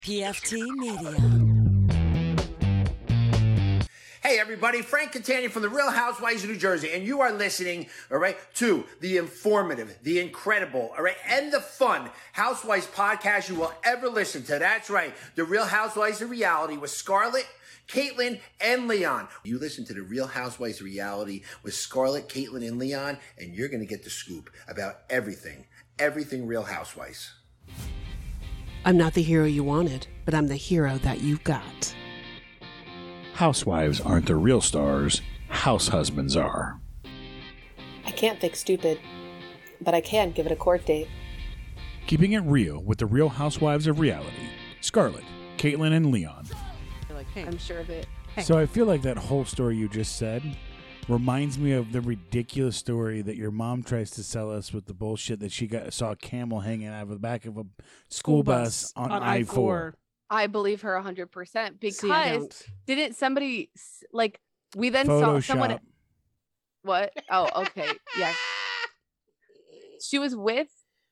PFT Media. Hey everybody, Frank Catania from The Real Housewives of New Jersey, and you are listening, all right, to the informative, the incredible, all right, and the fun Housewives podcast you will ever listen to. That's right, The Real Housewives of Reality with Scarlett, Caitlyn, and Leon. You listen to The Real Housewives of Reality with Scarlett, Caitlyn, and Leon, and you're going to get the scoop about everything Real Housewives. I'm not the hero you wanted, but I'm the hero that you got. Housewives aren't the real stars, house husbands are. I can't fix stupid, but I can give it a court date. Keeping it real with the Real Housewives of Reality. Scarlett, Caitlyn, and Leon. You're like, hey. I'm sure of it. So I feel like that whole story you just said reminds me of the ridiculous story that your mom tries to sell us with the bullshit that she saw a camel hanging out of the back of a school bus on I-4. I believe her 100% because See, I don't. didn't somebody like we then saw Photoshop. someone what? Oh, okay. Yeah. She was with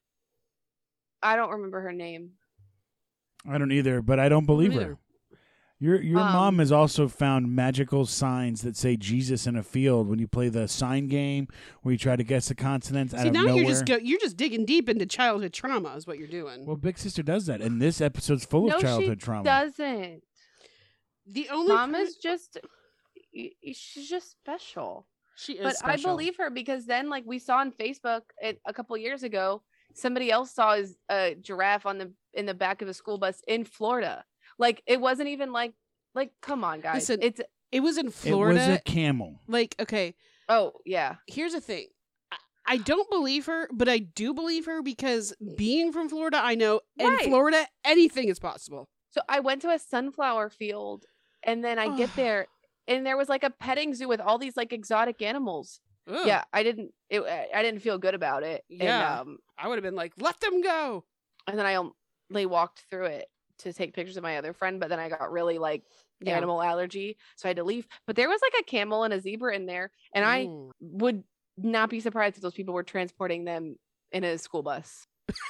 I don't remember her name. I don't either, but I don't believe her. either. Your mom has also found magical signs that say Jesus in a field when you play the sign game where you try to guess the consonants out See, of now nowhere. you're just digging deep into childhood trauma is what you're doing. Well, Big Sister does that, and this episode's full No, of childhood she trauma. doesn't. The only Mom is just she's just special. she is But special. I believe her because then like we saw on Facebook a couple years ago, somebody else saw his giraffe in the back of a school bus in Florida. Like it wasn't even like come on guys. Listen, It's it was in It Florida. was a camel. Like, okay, oh yeah. here's the thing. I don't believe her, but I do believe her because being from Florida, I know in Right. Florida anything is possible. So I went to a sunflower field and then I get there and there was like a petting zoo with all these like exotic animals. Ugh. Yeah, I didn't feel good about it. Yeah. And, I would have been like, let them go. and then I only walked through it to take pictures of my other friend, but then I got really like Yeah. animal allergy, so I had to leave. But there was like a camel and a zebra in there, and I Mm. would not be surprised if those people were transporting them in a school bus.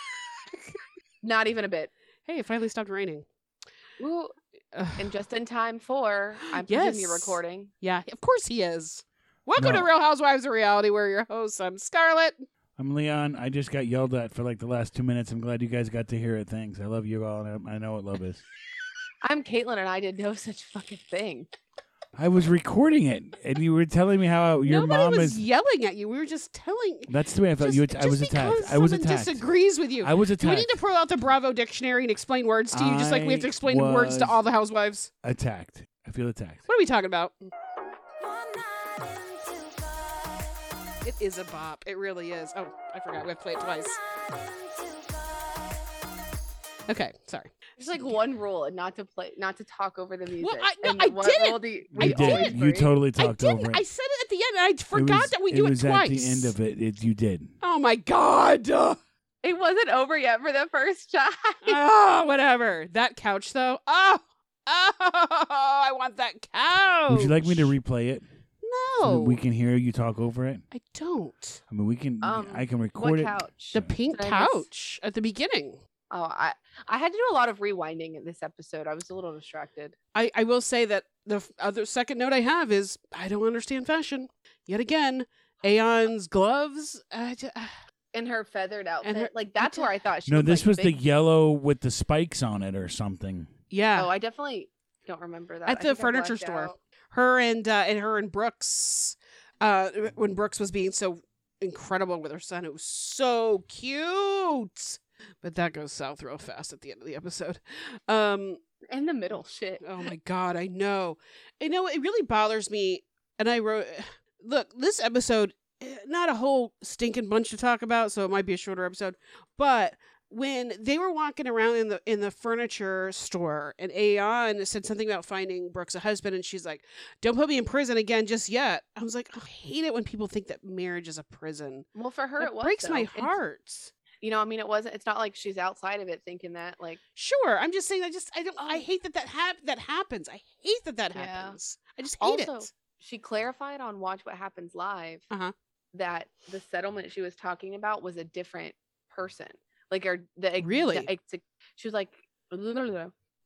Not even a bit. Hey, it finally stopped raining. Ooh, Ugh. and just in time for I'm Yes. presuming you're recording. Yeah, of course he is. Welcome No. to Real Housewives of Reality. We're your hosts. I'm Scarlett. I'm Leon. I just got yelled at for like the last 2 minutes. I'm glad you guys got to hear it. Thanks. I love you all, and I know what love is. I'm Caitlyn, and I did no such fucking thing. I was recording it, and you were telling me how your Nobody mom was is. yelling at you. We were just telling. That's the way I felt. Just, I was just attacked. because I was someone attacked. disagrees with you. I was Do we attacked. need to pull out the Bravo dictionary and explain words to you, just like we have to I explain words to was- all the housewives? Attacked. I feel attacked. What are we talking about? It is a bop. It really is. Oh, I forgot. We have to play it twice. Okay, sorry. There's like one rule, and not to talk over the music. No, And I what didn't. rule do you I You always did. You break? totally I talked over didn't. it. I said it at the end, and I forgot that we do it was twice. at the end of it. You did. Oh my god. It wasn't over yet for the first time. Oh, whatever. That couch, though. Oh, I want that couch. Would you like me to replay it so No, that we can hear you talk over it? I don't. I mean, we can. I can record What it. couch? The pink Did I miss- couch at the beginning. Oh, I had to do a lot of rewinding in this episode. I was a little distracted. I will say that the other second note I have is I don't understand fashion. Yet again, Aeon's gloves. In her feathered outfit, her- like that's where I thought she. No, looked this like was the big. yellow with the spikes on it or something. Yeah, Oh, I definitely don't remember that. at I the think I furniture blacked store. out. Her and Brooks. When Brooks was being so incredible with her son, it was so cute. But that goes south real fast at the end of the episode. In the middle, shit. Oh my god, I know. It really bothers me. And I wrote, look, this episode, not a whole stinking bunch to talk about, so it might be a shorter episode. But when they were walking around in the furniture store, and Aeon said something about finding Brooks a husband, and she's like, "Don't put me in prison again just yet." I was like, I hate it when people think that marriage is a prison. Well, for her, It it was breaks though. my It's- heart. You know, I mean, it wasn't. It's not like she's outside of it thinking that. Like, Sure, I'm just saying. I don't. I Oh. hate that happens. I hate that Yeah. happens. I just hate also, it. she clarified on Watch What Happens Live Uh-huh. that the settlement she was talking about was a different person. Like, or the Really? she was like,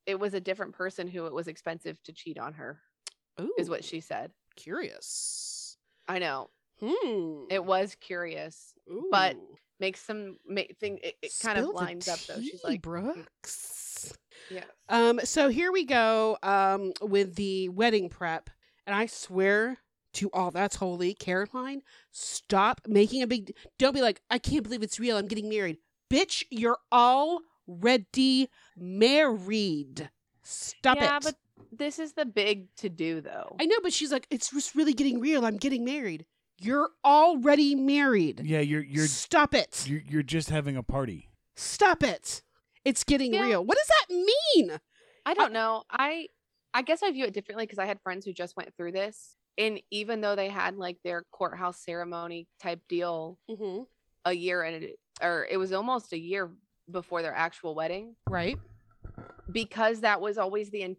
it was a different person who it was expensive to cheat on her, Ooh, is what she said. Curious. I know. Hmm. It was curious, Ooh. but makes some thing. It kind of Spill the lines up though. She's tea, like, Brooks. yeah. So here we go with the wedding prep, and I swear to all that's holy, Caroline, stop making a big. Don't be like, I can't believe it's real. I'm getting married, bitch. You're already married. Stop Yeah, it. but this is the big to do though. I know, but she's like, it's just really getting real. I'm getting married. You're already married. Yeah, you're Stop it. you're just having a party. Stop it. It's getting Yeah. real. What does that mean? I don't know. I guess I view it differently because I had friends who just went through this, and even though they had like their courthouse ceremony type deal Mm-hmm. a year or it was almost a year before their actual wedding, Right. because that was always the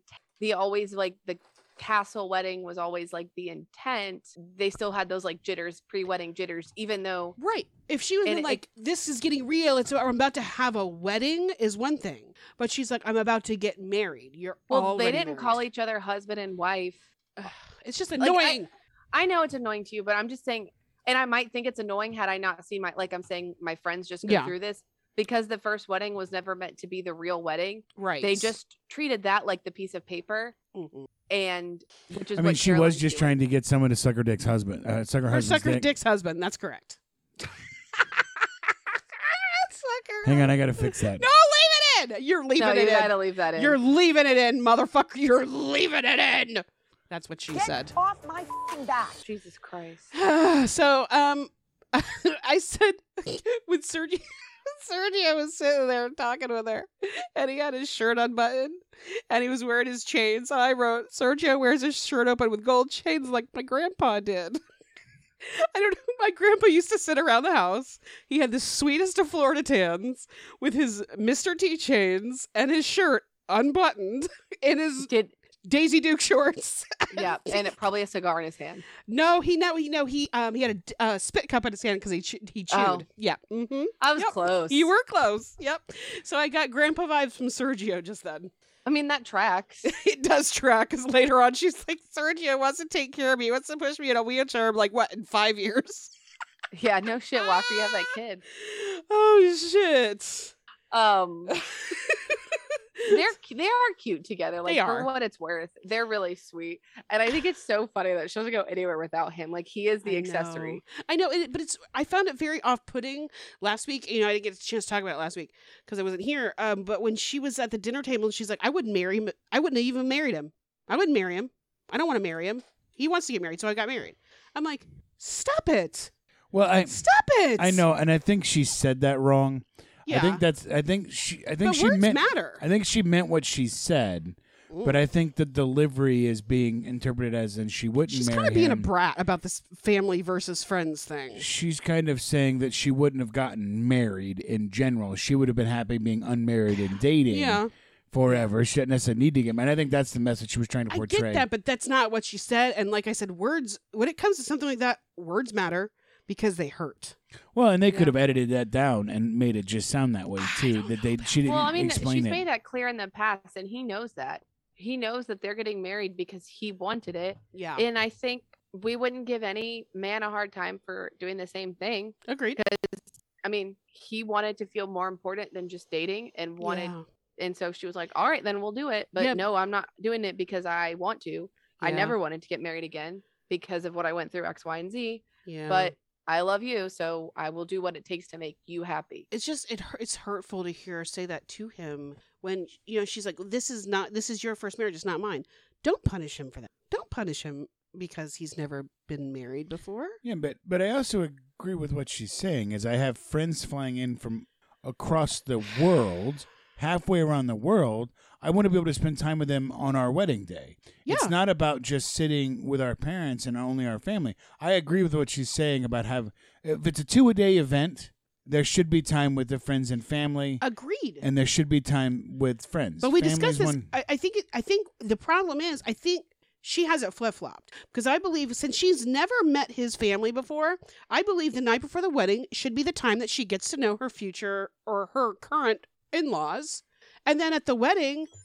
castle wedding was always like the intent. They still had those like jitters, pre-wedding jitters, even though Right. If she was And like, this is getting real, I'm about to have a wedding is one thing. But she's like, I'm about to get married. You're already they didn't married. call each other husband and wife. It's just Like, annoying. I know it's annoying to you, but I'm just saying, and I might think it's annoying had I not seen my friends just go Yeah. through this, because the first wedding was never meant to be the real wedding. Right. They just treated that like the piece of paper, Mhm. and which is I mean, what she was Caroline's just doing. trying to get someone to suck her dick's husband. Suck her Or husband's sucker dick. Dick's husband. That's correct. Sucker. Hang on, I gotta fix that. No, leave it in. You're leaving No, it you in. gotta leave that in. You're leaving it in, motherfucker. You're leaving it in. That's what she said. off my back. Jesus Christ. So, I said when Sergio was sitting there talking with her, and he had his shirt unbuttoned, and he was wearing his chains. I wrote, Sergio wears his shirt open with gold chains like my grandpa did. I don't know. My grandpa used to sit around the house. He had the sweetest of Florida tans with his Mr. T chains and his shirt unbuttoned in his Daisy Duke shorts. Yeah, and probably a cigar in his hand. No, he had a spit cup in his hand because he chewed. Oh. Yeah. Mm-hmm. I was Yep. close. You were close. Yep. So I got grandpa vibes from Sergio just then. I mean, that tracks. It does track because later on she's like, Sergio wants to take care of me. He wants to push me in a wheelchair. I'm like, what, in 5 years? Yeah, no shit, Walker. You have that kid. Oh, shit. They are cute together. Like, They for are. what it's worth, they're really sweet. And I think it's so funny that she doesn't go anywhere without him. Like, he is the accessory. I know, but I found it very off-putting last week. You know, I didn't get a chance to talk about it last week because I wasn't here. But when she was at the dinner table, she's like, I wouldn't marry him. I wouldn't have even married him. I wouldn't marry him. I don't want to marry him. He wants to get married, so I got married. I'm like, stop it. Well, Stop it. I know, and I think she said that wrong. Yeah. I think But she words meant matter. I think she meant what she said, but I think the delivery is being interpreted as in she wouldn't She's marry kind of being a him. brat about this family versus friends thing. She's kind of saying that she wouldn't have gotten married in general. She would have been happy being unmarried and dating Yeah. forever. She didn't necessarily need to get married. I think that's the message she was trying to I portray. get that, but that's not what she said. And like I said, words, when it comes to something like that, words matter because they hurt. Well, and they could Yeah. have edited that down and made it just sound that way too. She didn't Well, I mean, explain she's it. made that clear in the past, and he knows that. He knows that they're getting married because he wanted it. Yeah. And I think we wouldn't give any man a hard time for doing the same thing. Agreed. I mean, he wanted to feel more important than just dating and wanted, Yeah. and so she was like, all right, then we'll do it. But Yeah. no, I'm not doing it because I want to. I Yeah. never wanted to get married again because of what I went through, X, Y, and Z. Yeah. But I love you, so I will do what it takes to make you happy. it's just it's hurtful to hear her say that to him when she's like, this is your first marriage, it's not mine. Don't punish him for that. Don't punish him because he's never been married before. Yeah, but I also agree with what she's saying. Is I have friends flying in from across the world, halfway around the world. I want to be able to spend time with them on our wedding day. Yeah. It's not about just sitting with our parents and only our family. I agree with what she's saying about if it's a 2-a-day event, there should be time with the friends and family, Agreed. and there should be time with friends. But we Family's discussed this. one- I think the problem is I think she has it flip flopped because I believe since she's never met his family before, I believe the night before the wedding should be the time that she gets to know her future or her current in-laws, and then at the wedding,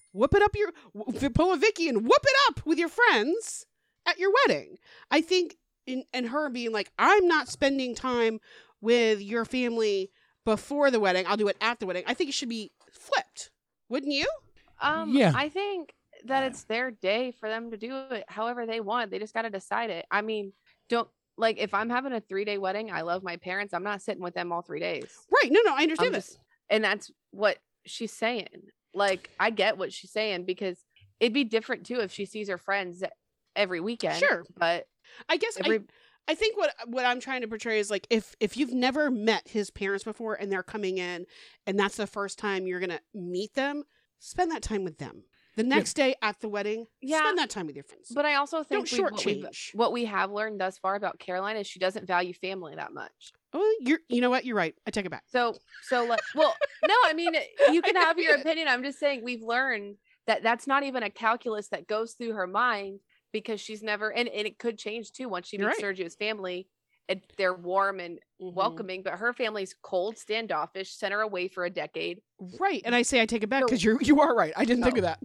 Whoop it up pull a Vicky and whoop it up with your friends at your wedding. I think and her being like, I'm not spending time with your family before the wedding. I'll do it at the wedding. I think it should be flipped. Wouldn't you? Yeah. I think that it's their day for them to do it however they want. They just got to decide it. I mean, if I'm having a 3-day wedding, I love my parents. I'm not sitting with them all 3 days. Right. No, I understand this. And that's what she's saying. Like, I get what she's saying, because it'd be different too if she sees her friends every weekend. Sure. But I guess I think what I'm trying to portray is like, if you've never met his parents before and they're coming in and that's the first time you're going to meet them, spend that time with them. The next day at the wedding, spend that time with your friends. But I also think shortchange. what we have learned thus far about Caroline is she doesn't value family that much. Oh, you know what? You're right. I take it back. So like, well, no, I mean, you can have your opinion. I'm just saying we've learned that that's not even a calculus that goes through her mind, because she's never, and it could change too once she meets Sergio's family. And they're warm and welcoming, but her family's cold, standoffish, sent her away for a decade. Right. And I say I take it back because you are right. I didn't think of that.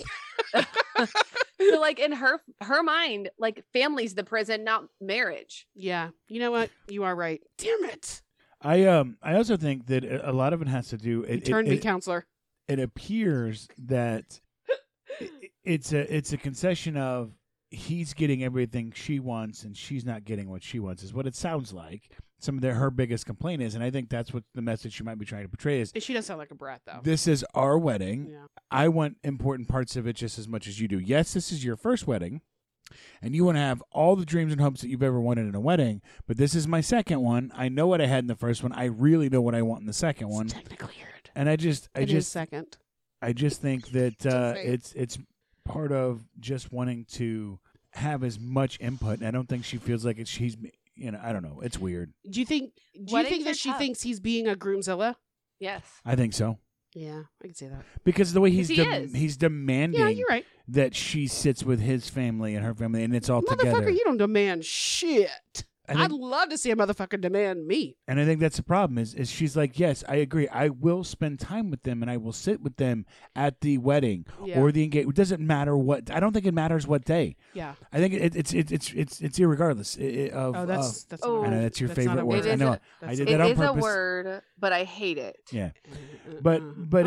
So like in her mind, like family's the prison, not marriage. Yeah. You know what? You are right. Damn it. I also think that a lot of it has to do. Turn me counselor. It appears that it's a concession of he's getting everything she wants and she's not getting what she wants, is what it sounds like. Some of her biggest complaint is, and I think that's what the message she might be trying to portray is. She does sound like a brat, though. This is our wedding. Yeah. I want important parts of it just as much as you do. Yes, this is your first wedding, and you want to have all the dreams and hopes that you've ever wanted in a wedding, but this is my second one. I know what I had in the first one. I really know what I want in the second one. Technically heard. And I just second. I just think that it's part of just wanting to have as much input. And I don't think she feels like she's, I don't know. It's weird. Do you think that she thinks he's being a groomzilla? Yes. I think so. Yeah, I can see that. Because the way he's demanding you're right. that she sits with his family and her family and it's all together. Motherfucker, you don't demand shit. I'd love to see a motherfucker demand me. And I think that's the problem is she's like, yes, I agree. I will spend time with them and I will sit with them at the wedding or the engagement. It doesn't matter what. I don't think it matters what day. Yeah. I think it's irregardless of. That's I know that's your favorite word. I know. I did it that on is purpose. a word, but I hate it. Yeah. But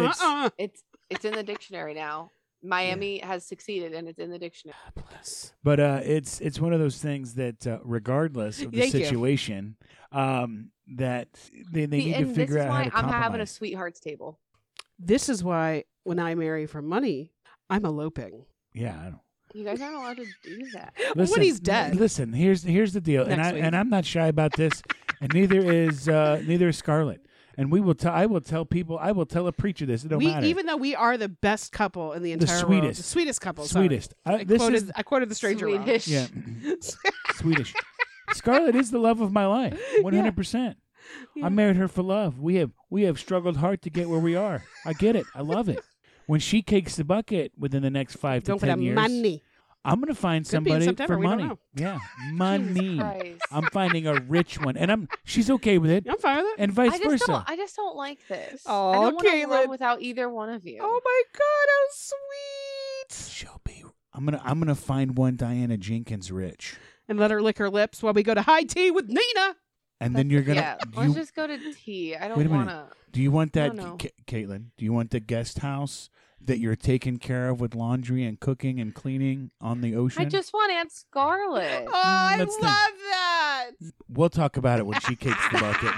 it's in the dictionary now. Miami has succeeded, and it's in the dictionary. But it's one of those things that regardless of the situation, that they need to figure out how to compromise. I'm having a sweethearts table. This is why when I marry for money, I'm eloping. Yeah, I don't. You guys aren't allowed to do that. Listen, when he's dead. Listen, here's the deal, and I'm not shy about this, and neither is Scarlett. And I will tell a preacher this. It don't matter. Even though we are the best couple in the entire world. The sweetest couple. Sweetest. I quoted the stranger. Swedish. Yeah. Swedish. Scarlett is the love of my life. 100%. Yeah. I married her for love. We have struggled hard to get where we are. I get it. I love it. When she kicks the bucket within the next 5 to 10 years. Money. I'm going to find somebody for money. Yeah, money. I'm finding a rich one, and she's okay with it. I'm fine with it, and vice versa. I just don't like this. Oh, I don't want to Caitlin. run without either one of you. Oh my God, how sweet! She'll be. I'm gonna find one Diana Jenkins rich, and let her lick her lips while we go to high tea with Nina. And then you're gonna. Yeah, let's just go to tea. I don't want to. Do you want that, Caitlin? Do you want the guest house that you're taken care of with laundry and cooking and cleaning on the ocean? I just want Aunt Scarlett. Oh, I love that. We'll talk about it when she kicks the bucket.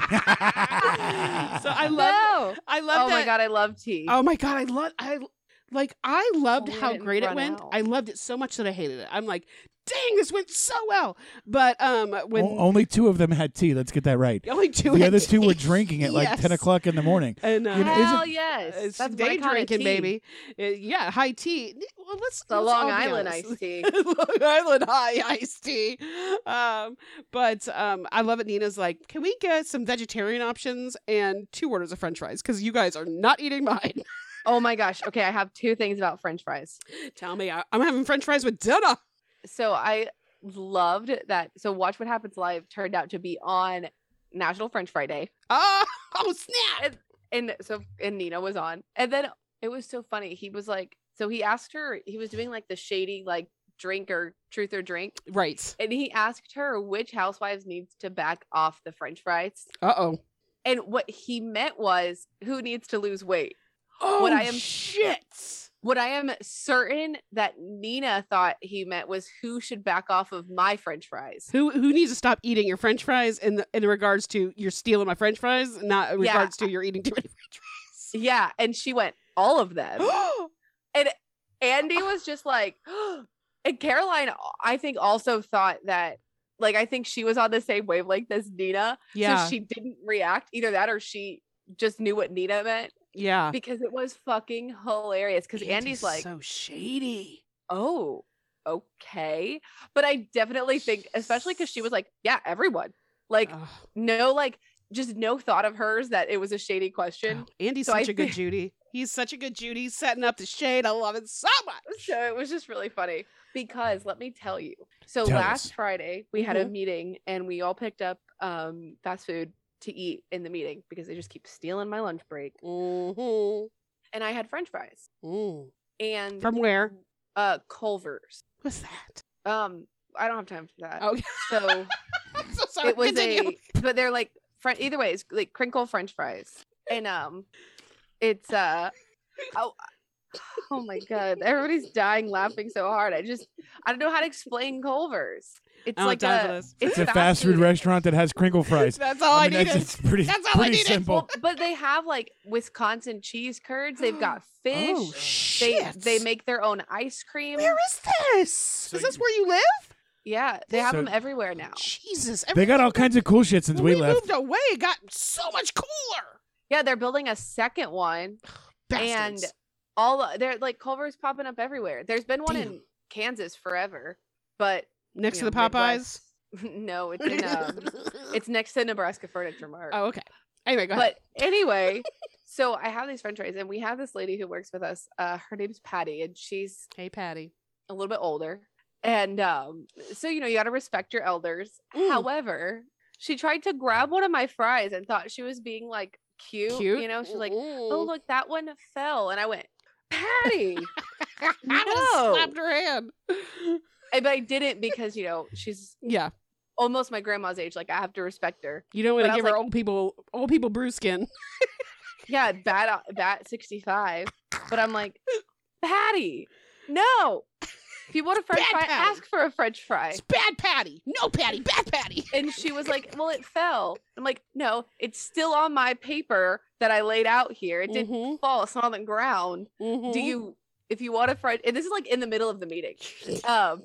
So I love Oh that. my God, I love tea. Oh my God, I loved how great it went. I loved it so much that I hated it. I'm like, dang, this went so well. But when only 2 of them had tea. Let's get that right. Only 2. The other 2 were drinking at like 10 o'clock in the morning. And hell yes, it's that's day drinking, baby. Yeah, high tea. Well, let's Long Island iced tea. Long Island high iced tea. But I love it. Nina's like, can we get some vegetarian options and 2 orders of French fries? Because you guys are not eating mine. Oh my gosh. Okay, I have 2 things about French fries. Tell me, I'm having French fries with dinner. So I loved that. So Watch What Happens Live turned out to be on National French Fry Day. Oh snap! And Nina was on. And then it was so funny. He was like, So he asked her, he was doing like the shady like drink or truth or drink. Right. And he asked her which housewives needs to back off the French fries. Uh-oh. And what he meant was who needs to lose weight. Oh, What I am- shit. What I am certain that Nina thought he meant was who should back off of my French fries. Who needs to stop eating your French fries in regards to you're stealing my French fries, not in Yeah. regards to you're eating too many French fries. Yeah. And she went, all of them. And Andy was just like, and Caroline, I think, also thought that, like, I think she was on the same wavelength as Nina. Yeah. So she didn't react, either that or she just knew what Nina meant, Yeah. because it was fucking hilarious. Because Andy's like, so shady. oh, okay. But I definitely think, especially because she was like, yeah, everyone. Like, Ugh. no, like, just no thought of hers that it was a shady question. Andy's So I such a good think- Judy. He's such a good Judy, setting up the shade. I love it so much. So it was just really funny because let me tell you. So Tell last us. Friday we had a meeting and we all picked up fast food to eat in the meeting because they just keep stealing my lunch break. Mm-hmm. And I had French fries. And From where? Culver's. What's that? I don't have time for that. Okay. So I'm so sorry. it was Continue. but they're like either way, it's like crinkle French fries. And it's oh my god, everybody's dying laughing so hard. I don't know how to explain Culver's. It's I don't like have time for a this. It's a fast food restaurant that has crinkle fries. That's all I, mean, needed. it's pretty, That's all I pretty needed. simple. Well, but they have like Wisconsin cheese curds. They've got fish. Oh shit! They make their own ice cream. Where is this? Is this where you live? Yeah, they have So- them everywhere now. Jesus! They got all kinds of cool shit since When we left. moved away, it got so much cooler. Yeah, they're building a second one, Bastards. and all they're like Culver's popping up everywhere. There's been one in Damn. Kansas forever, but Next you to the know, Popeyes. Midwest- no, it's in it's next to Nebraska Furniture Mart. Oh, okay. Anyway, go ahead. But anyway, so I have these French fries, and we have this lady who works with us. Her name's Patty, and she's Hey, Patty. a little bit older. And so you got to respect your elders. Mm. However, she tried to grab one of my fries and thought she was being like cute. Cute. You know, she's like, Mm. "Oh, look, that one fell," and I went, "Patty." I would have No. slapped her hand. But I didn't because she's Yeah, almost my grandma's age. Like I have to respect her. you don't want But to I give was her like- old people brew skin. Yeah, bat 65. But I'm like, Patty, no. If you want a French Bad fry, Patty. ask for a French fry. It's bad Patty. No Patty. Bad Patty. And she was like, well, it fell. I'm like, no, it's still on my paper that I laid out here. It didn't Mhm. fall. It's not on the ground. Mhm. If you want a French, and this is like in the middle of the meeting. And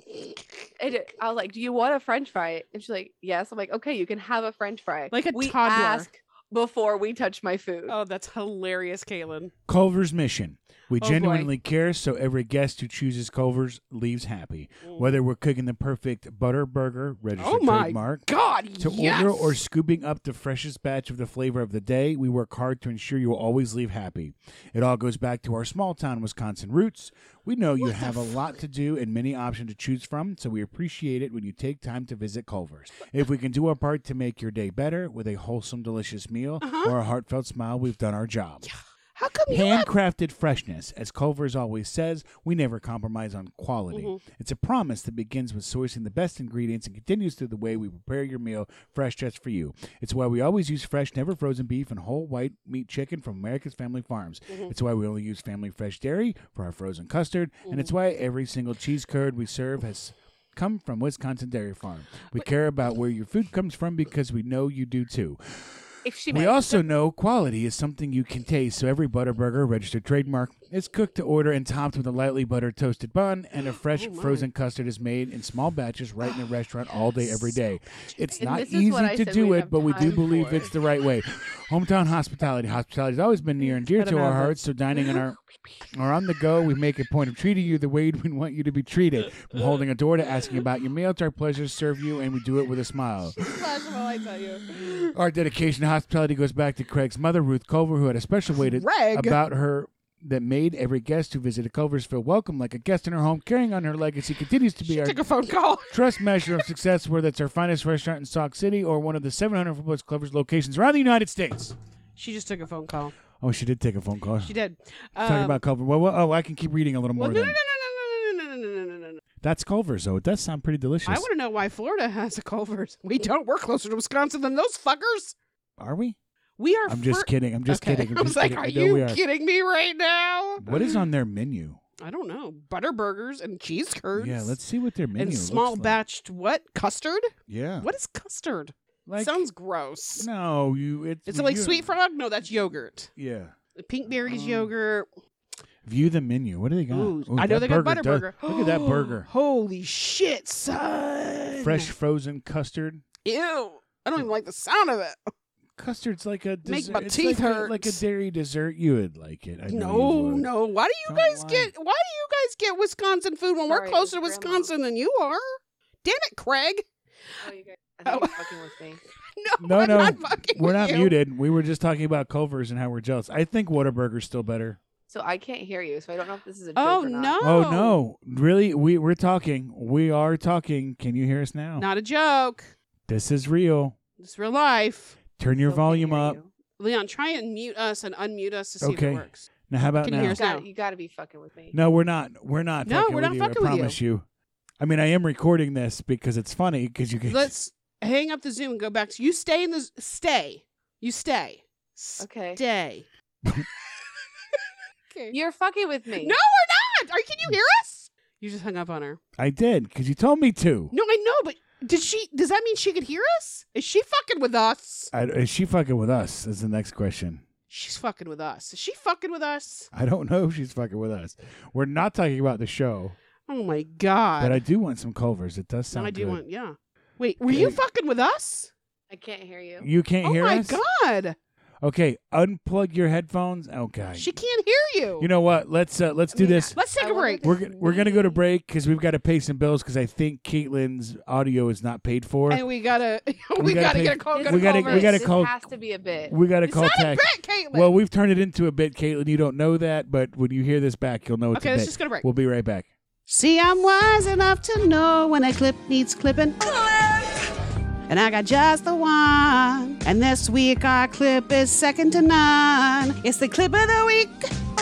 I was like, do you want a French fry? And she's like, yes. I'm like, okay, you can have a French fry. Like a we toddler. ask before we touch my food. Oh, that's hilarious, Caitlin. Culver's mission. We Oh, boy. genuinely care, so every guest who chooses Culver's leaves happy. Whether we're cooking the perfect butter burger, registered Oh my trademark, God, to yes. order or scooping up the freshest batch of the flavor of the day, we work hard to ensure you will always leave happy. It all goes back to our small town Wisconsin roots. We know you have a lot to do and many options to choose from, so we appreciate it when you take time to visit Culver's. If we can do our part to make your day better with a wholesome, delicious meal or a heartfelt smile, we've done our job. How come you have... Handcrafted freshness. As Culver's always says, we never compromise on quality. It's a promise that begins with sourcing the best ingredients and continues through the way we prepare your meal fresh just for you. It's why we always use fresh, never frozen beef and whole white meat chicken from America's Family Farms. It's why we only use family fresh dairy for our frozen custard. And it's why every single cheese curd we serve has come from Wisconsin Dairy Farm. We care about where your food comes from because we know you do too. If she We makes also know quality is something you can taste, so every Butterburger, registered trademark, is cooked to order and topped with a lightly buttered toasted bun, and a fresh frozen custard is made in small batches right in the restaurant all day, every day. It's And not this is what easy I to said do we'd it, have but we do time believe for. it's the right way. Hometown hospitality. Hospitality has always been near and dear Gotta to our have it. hearts, so dining in our or on the go, we make a point of treating you the way we want you to be treated. From holding a door to asking about your meal, it's our pleasure to serve you, and we do it with a smile. I tell you. Our dedication to hospitality goes back to Craig's mother, Ruth Culver, who had a special way Craig? about her that made every guest who visited Culver's feel welcome like a guest in her home. Carrying on her legacy continues to be our Take a phone call. trust measure of success, whether it's our finest restaurant in Sauk City or one of the 700 plus Culver's locations around the United States. She just took a phone call. Oh, she did take a phone call. She did. Talking about Culver. Well, I can keep reading a little more. No. That's Culver's, though. It does sound pretty delicious. I want to know why Florida has a Culver's. We don't. We're closer to Wisconsin than those fuckers. Are we? We are. I'm just kidding. I'm just kidding. I was like, are you kidding me right now? What is on their menu? I don't know. Butter burgers and cheese curds. Yeah, let's see what their menu and looks small like. batched what? Custard? Yeah. What is custard? Like, sounds gross. No, It's like sweet frog? No, that's yogurt. Yeah. Pink berries yogurt. View the menu. What do they got? Ooh, I know they got butter burger. Look at that burger. Holy shit, son. Fresh frozen custard. Ew. I don't even like the sound of it. Custard's like a dessert. Make my it's teeth hurt. Like a dairy dessert. You would like it. I know you would. No. Why do you guys get Wisconsin food when we're Sorry, closer to Grandma. Wisconsin than you are? Damn it, Craig. Oh, you guys, I think you're fucking with me. No, I'm not fucking We're with not you. muted. We were just talking about Culver's and how we're jealous. I think Whataburger's still better. So I can't hear you, so I don't know if this is a joke Oh, or not. no. Oh no! Really? We're talking. We are talking. Can you hear us now? Not a joke. This is real. It's real life. Turn your Still can't volume hear up. you. Leon, try and mute us and unmute us to see if Okay. it works. Now, how about Can you now? hear us now? You gotta be fucking with me. No, we're not. We're not. No, fucking we're with not you, fucking I with you. promise you. I mean, I am recording this because it's funny because you can. Let's hang up the Zoom and go back to you. Stay in the stay. You stay. Okay. Stay. Okay. You're fucking with me. No, we're not. Can you hear us? You just hung up on her. I did because you told me to. No, I know, but does that mean she could hear us? Is she fucking with us? Is she fucking with us? Is the next question. She's fucking with us. Is she fucking with us? I don't know if she's fucking with us. We're not talking about the show, Oh my god. but I do want some Culver's. It does sound I do good. want, yeah. Wait, were you fucking with us? I can't hear you. You can't hear Oh my us? god. Okay, unplug your headphones. Okay. She can't hear you. You know what? Let's do this. Let's take I a wonder break. if We're gonna go to break because we've got to pay some bills because I think Caitlin's audio is not paid for. And we gotta We gotta pay- get a call. This we gotta- Culver's, we gotta this call- has to be a bit. We got to It's call not a tech. bit, Caitlin. Well, we've turned it into a bit, Caitlin. You don't know that, but when you hear this back, you'll know it's okay, a let's bit. just go to break. We'll be right back. See, I'm wise enough to know when a clip needs clipping. And I got just the one. And this week our clip is second to none. It's the clip of the week.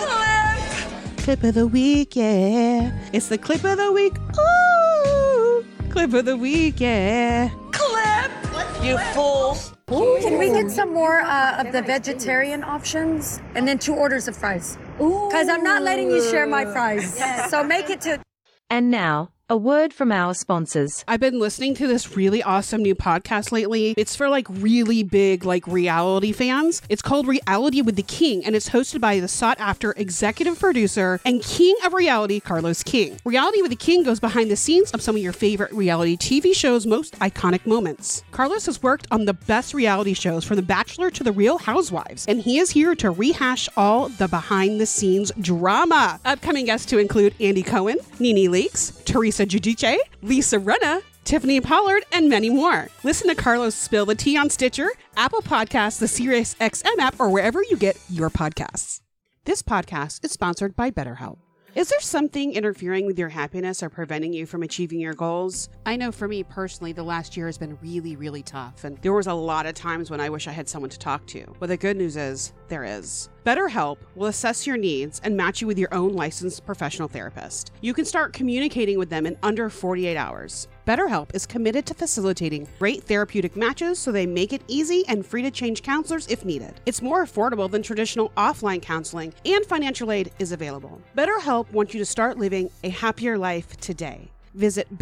Clip of the week, yeah. It's the clip of the week. Ooh. Clip of the week, yeah. You fool. Can we get some more of the vegetarian options? And then 2 orders of fries. Because I'm not letting you share my fries. So make it to... And now, a word from our sponsors. I've been listening to this really awesome new podcast lately. It's for like really big like reality fans. It's called Reality with the King, and it's hosted by the sought after executive producer and king of reality, Carlos King. Reality with the King goes behind the scenes of some of your favorite reality TV shows' most iconic moments. Carlos has worked on the best reality shows from The Bachelor to The Real Housewives, and he is here to rehash all the behind the scenes drama. Upcoming guests to include Andy Cohen, Nene Leakes, Teresa Giudice, Lisa Rinna, Tiffany Pollard, and many more. Listen to Carlos spill the tea on Stitcher, Apple Podcasts, the Sirius XM app, or wherever you get your podcasts. This podcast is sponsored by BetterHelp. Is there something interfering with your happiness or preventing you from achieving your goals? I know for me personally, the last year has been really, really tough, and there was a lot of times when I wish I had someone to talk to. But the good news is, there is. BetterHelp will assess your needs and match you with your own licensed professional therapist. You can start communicating with them in under 48 hours. BetterHelp is committed to facilitating great therapeutic matches so they make it easy and free to change counselors if needed. It's more affordable than traditional offline counseling, and financial aid is available. BetterHelp wants you to start living a happier life today. Visit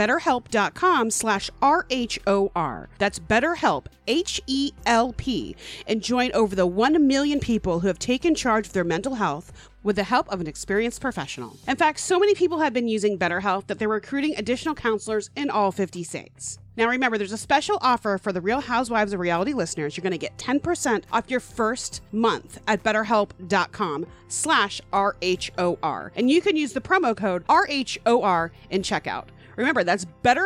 betterhelp.com/RHOR. That's BetterHelp, HELP, and join over the 1 million people who have taken charge of their mental health with the help of an experienced professional. In fact, so many people have been using BetterHelp that they're recruiting additional counselors in all 50 states. Now remember, there's a special offer for the Real Housewives of Reality listeners. You're going to get 10% off your first month at betterhelp.com/RHOR. And you can use the promo code RHOR in checkout. Remember, that's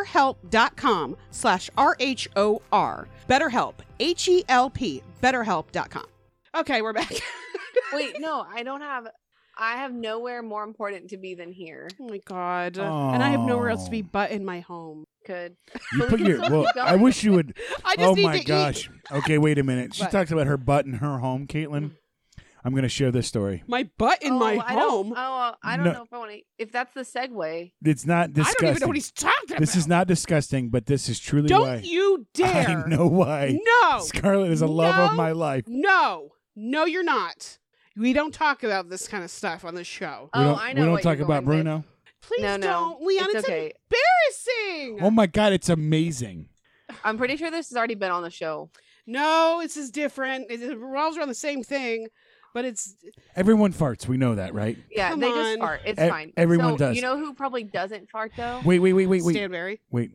betterhelp.com/RHOR. BetterHelp, HELP, betterhelp.com. Okay, we're back. Wait, no, I have nowhere more important to be than here. Oh my God. And I have nowhere else to be but in my home. could. You But put we can your. still Well, keep I going. wish you would. I just Oh need my to eat. gosh. Okay, wait a minute. She What? talks about her butt in her home, Caitlin. I'm going to share this story. My butt in my home. I don't No. know if I want to. If that's the segue. It's not I disgusting. don't even know what he's talking about. This is not disgusting, but this is truly Don't why. you dare. I know why. No. Scarlett is a love of No. my life. No, you're not. We don't talk about this kind of stuff on the show. Oh, I know We don't what talk you're about going with. Bruno. Please No, don't, Leon. It's It's okay. embarrassing. Oh my God, it's amazing. I'm pretty sure this has already been on the show. No, this is different. It revolves around the same thing, but it's Everyone farts. We know that, right? Yeah, Come they on. just fart. It's E- fine. everyone So, does. You know who probably doesn't fart though? Wait. Stanberry. Wait.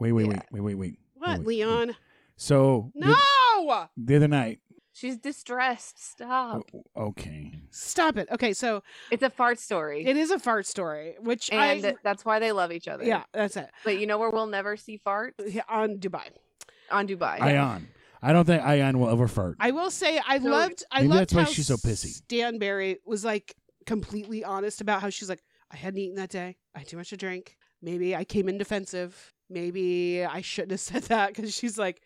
What, Wait. Leon? So No! the other night. She's distressed. Stop. Okay. Stop it. Okay, so It's a fart story. it is a fart story, which and that's why they love each other. yeah, that's it. But you know where we'll never see farts? Yeah, on Dubai. On Dubai. Ion. I don't think Ion will ever fart. I will say I So- loved Maybe loved that's why how she's so pissy. Stanberry was like completely honest about how she's like, I hadn't eaten that day. I had too much to drink. Maybe I came in defensive. Maybe I shouldn't have said that because she's like,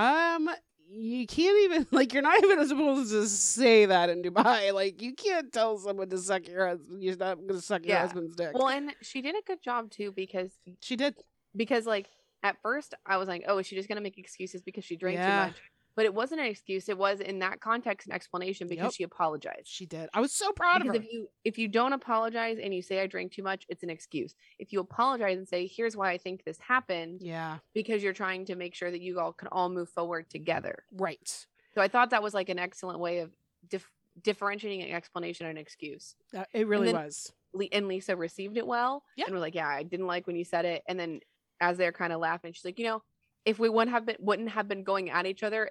you can't even like you're not even supposed to say that in Dubai. Like you can't tell someone to suck your husband. You're not gonna suck your Yeah. husband's dick. Well, and she did a good job too because She did. like at first I was like, oh, is she just gonna make excuses because she drank Yeah. too much? But it wasn't an excuse. It was in that context an explanation because Yep. she apologized. She did. I was so proud Because of her. if you don't apologize and you say I drank too much, it's an excuse. If you apologize and say here's why I think this happened, Yeah. because you're trying to make sure that you all can all move forward together. Right. So I thought that was like an excellent way of differentiating an explanation and an excuse. It really then- was. And Lisa received it well. Yeah. And we're like, yeah, I didn't like when you said it. And then as they're kind of laughing, she's like, you know, if we wouldn't have been going at each other,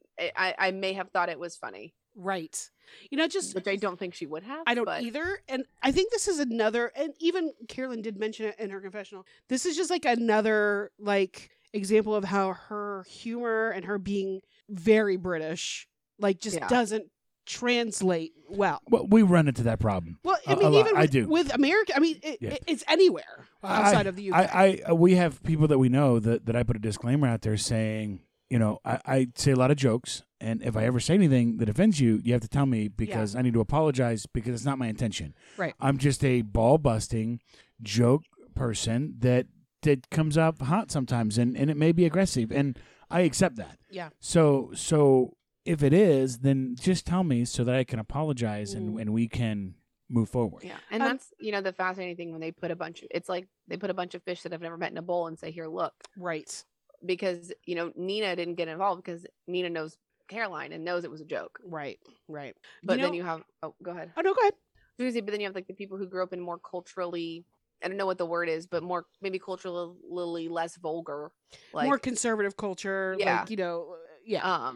I may have thought it was funny, Right. You know, just which I don't think she would have. I don't but either. And I think this is another, and even Carolyn did mention it in her confessional. This is just like another like example of how her humor and her being very British, like just Yeah. doesn't translate well. Well, we run into that problem. Well, I A mean, lot. even I with, do. with America, I mean, Yeah. it's anywhere outside of the UK. we have people that we know that I put a disclaimer out there saying, you know, I say a lot of jokes, and if I ever say anything that offends you, you have to tell me because I need to apologize because it's not my intention. Right. I'm just a ball busting joke person that comes up hot sometimes, and it may be aggressive, and I accept that. Yeah. So if it is, then just tell me so that I can apologize and we can move forward. yeah. And that's, you know, the fascinating thing when they put it's like they put a bunch of fish that I've never met in a bowl and say, here, look. Right. Because, you know, Nina didn't get involved because Nina knows Caroline and knows it was a joke. Right. Right. But You then know- you have, go ahead. Oh no, go ahead. But then you have like the people who grew up in more culturally, I don't know what the word is, but more maybe culturally less vulgar, like More conservative culture. Yeah. Like, you know, yeah.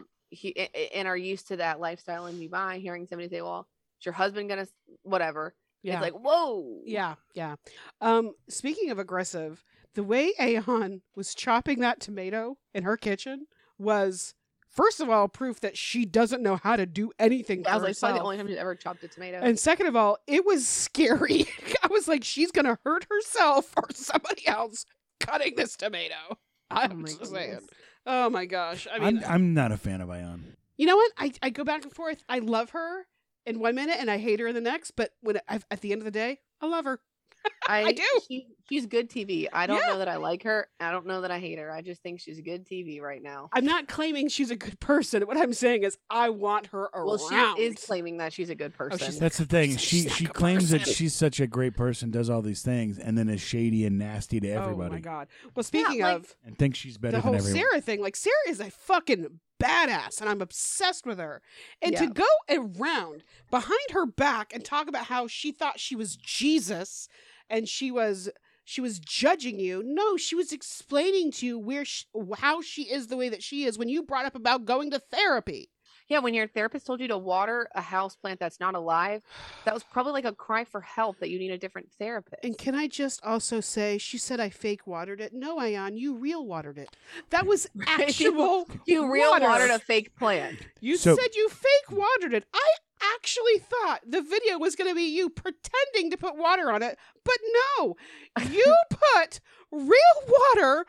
and are used to that lifestyle in Dubai. Hearing somebody say, "Well, is your husband gonna whatever?" Yeah. It's like, whoa, Yeah, yeah. Speaking of aggressive, the way Aeon was chopping that tomato in her kitchen was, first of all, proof that she doesn't know how to do anything for I was like, it's probably herself. the only time she's ever chopped a tomato. And second of all, it was scary. I was like, she's gonna hurt herself or somebody else cutting this tomato. I'm my just saying. goodness. Oh my gosh. I mean, I'm not a fan of Ion. you know what? I go back and forth. I love her in 1 minute and I hate her in the next. But when at the end of the day, I love her. I do. She's good TV. I don't Yeah. know that I like her. I don't know that I hate her. I just think she's good TV right now. I'm not claiming she's a good person. What I'm saying is I want her around. Well, she is claiming that she's a good person. she's That's the thing. She's She not a claims that person. she's such a great person, does all these things, and then is shady and nasty to Oh everybody, my god. Well, speaking like- of and thinks she's better the than whole everyone. Sarah thing, like Sarah is a fucking badass, and I'm obsessed with her. And to Yeah. go around behind her back and talk about how she thought she was Jesus, and she was judging you. No, she was explaining to you how she is the way that she is when you brought up about going to therapy. Yeah, when your therapist told you to water a house plant that's not alive, that was probably like a cry for help that you need a different therapist. And can I just also say, she said I fake watered it. No, Ayan, you real watered it. That was actual You real water. watered a fake plant. You So- said you fake watered it. I actually thought the video was going to be you pretending to put water on it, but no, you put real water on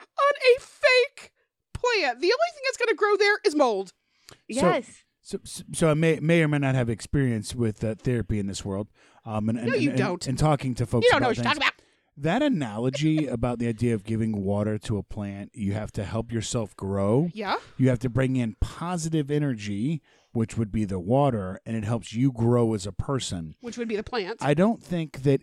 a fake plant. The only thing that's going to grow there is mold. Yes. So I may or may not have experience with therapy in this world. You don't. And talking to folks You don't know about what you're things. talking about. That analogy about the idea of giving water to a plant, you have to help yourself grow. Yeah. You have to bring in positive energy, which would be the water, and it helps you grow as a person. Which would be the plant. I don't think that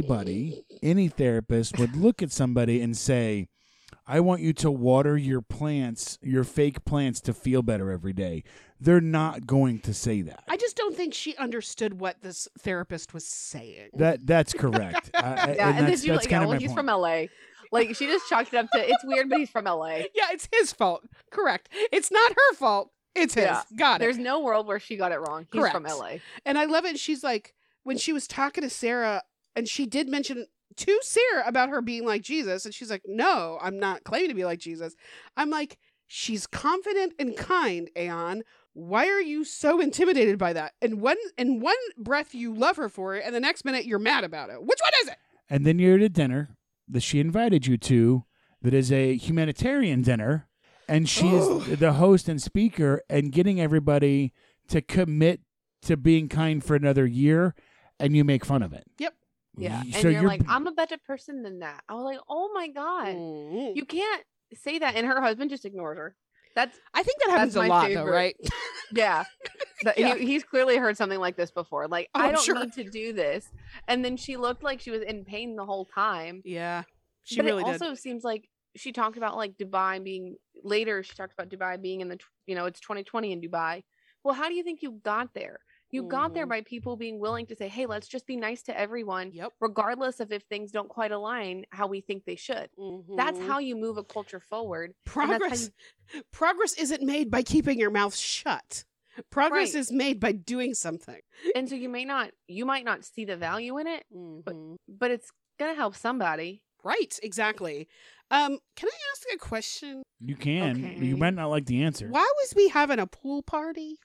any therapist would look at somebody and say, I want you to water your plants, your fake plants, to feel better every day. They're not going to say that. I just don't think she understood what this therapist was saying. That's correct. Yeah, and then that's she's like, kind yeah, of well, my he's point. from LA. Like, she just chalked it up to, it's weird, but he's from LA. Yeah, it's his fault. Correct. It's not her fault. It's his. Yeah. Got it. There's no world where she got it wrong. He's from Correct. LA. And I love it. She's like, when she was talking to Sarah, and she did mention to Sarah about her being like Jesus, and she's like, no, I'm not claiming to be like Jesus. I'm like, she's confident and kind, Aeon. Why are you so intimidated by that? And in one breath you love her for it, and the next minute you're mad about it. Which one is it? And then you're at a dinner that she invited you to that is a humanitarian dinner, and she is the host and speaker and getting everybody to commit to being kind for another year, and you make fun of it. Yep. Yeah. And So you're like, I'm a better person than that. I was like, oh my God. Mm. You can't say that. And her husband just ignores her. That's, I think that happens a That's my lot, though, favorite. right? yeah. Yeah. He's clearly heard something like this before. Like, Oh, I I'm don't sure. need to do this. And then she looked like she was in pain the whole time. Yeah, she But really it did. also seems like she talked about like Dubai being later. She talked about Dubai being in the, it's 2020 in Dubai. Well, how do you think you got there? You got there Mhm. by people being willing to say, hey, let's just be nice to everyone, Yep. regardless of if things don't quite align how we think they should. That's Mhm. how you move a culture forward. And that's how Progress isn't made by keeping your mouth shut. Progress Right. is made by doing something. And so you might not see the value in it, Mhm. but it's gonna help somebody. Right, exactly. Can I ask a question? You can. Okay. You might not like the answer. Why was we having a pool party?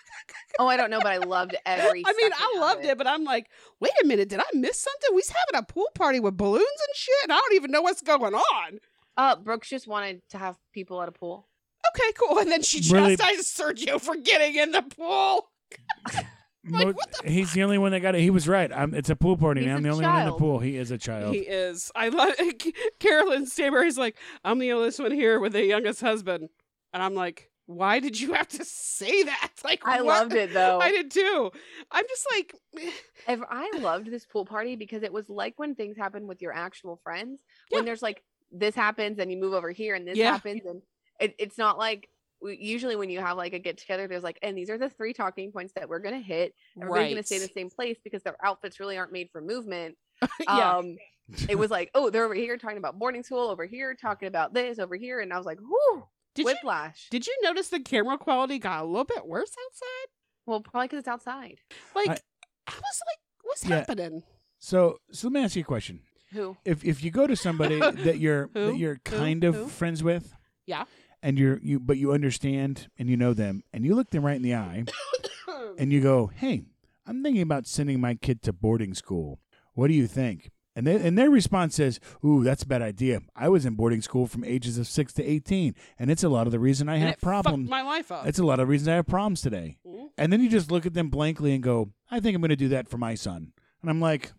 Oh, I don't know, but I loved every. I mean, I second of loved it, but I'm like, wait a minute, did I miss something? We's having a pool party with balloons and shit, and I don't even know what's going on. Brooks just wanted to have people at a pool. Okay, cool. And then she Really- chastised Sergio for getting in the pool. Like, Mo- what the He's the only one that got it. He was right. It's a pool party. He's I'm a the only one in the child. pool. He is a child. He is. I love Carolyn Stanberry's like, I'm the oldest one here with the youngest husband. And I'm like, why did you have to say that? Like, I what? loved it though. I did too. I'm just like, I loved this pool party because it was like when things happen with your actual friends. Yeah. When there's like this happens and you move over here and this Yeah. happens and it's not like usually when you have like a get together, there's like, and these are the 3 talking points that we're gonna hit. Everybody's gonna stay in the same place because their outfits really aren't made for movement. Yeah. It was like, oh, they're over here talking about boarding school, over here talking about this, over here, and I was like, whoo, Did you whiplash. did you notice the camera quality got a little bit worse outside? Well, probably because it's outside. Like, I- I was like, what's Yeah. happening? So let me ask you a question. Who? If you go to somebody that you're Who? kind of Who? friends with, Yeah. and but you understand and you know them, and you look them right in the eye, and you go, "Hey, I'm thinking about sending my kid to boarding school. What do you think?" And their response says, "Ooh, that's a bad idea. I was in boarding school from ages of 6 to 18, and it's a lot of the reason I And have it fucked problems. my life up. It's a lot of the reasons I have problems today." Mhm. And then you just look at them blankly and go, "I think I'm going to do that for my son." And I'm like,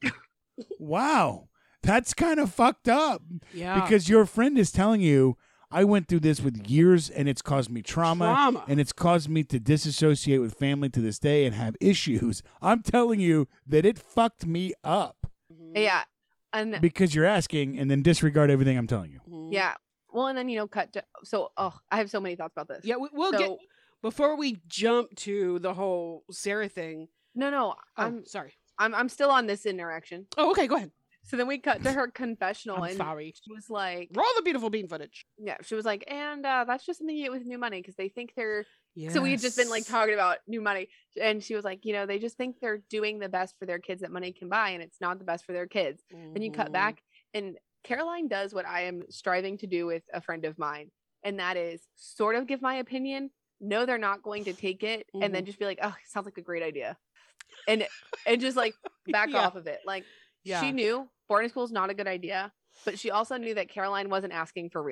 "Wow, that's kind of fucked up." Yeah. Because your friend is telling you, I went through this with years and it's caused me trauma, and it's caused me to disassociate with family to this day and have issues. I'm telling you that it fucked me up Yeah. And because you're asking and then disregard everything I'm telling you. Mhm. yeah. Well, and then, cut to, I have so many thoughts about this. Yeah, we'll So- get before we jump to the whole Sarah thing. No, Oh, sorry. I'm still on this interaction. Oh, okay, go ahead. So then we cut to her confessional I'm and sorry. she was like, Roll the beautiful bean footage. yeah, she was like, and that's just something you get with new money because they think they're, so we had just been like talking about new money. And she was like, they just think they're doing the best for their kids that money can buy. And it's not the best for their kids. Then you cut Mhm. back and Caroline does what I am striving to do with a friend of mine. And that is sort of give my opinion. No, they're not going to take it. And then just be like, oh, sounds like a great idea. And just like back Yeah. off of it. Like Yeah. she knew boarding school is not a good idea, but she also knew that Caroline wasn't asking for real.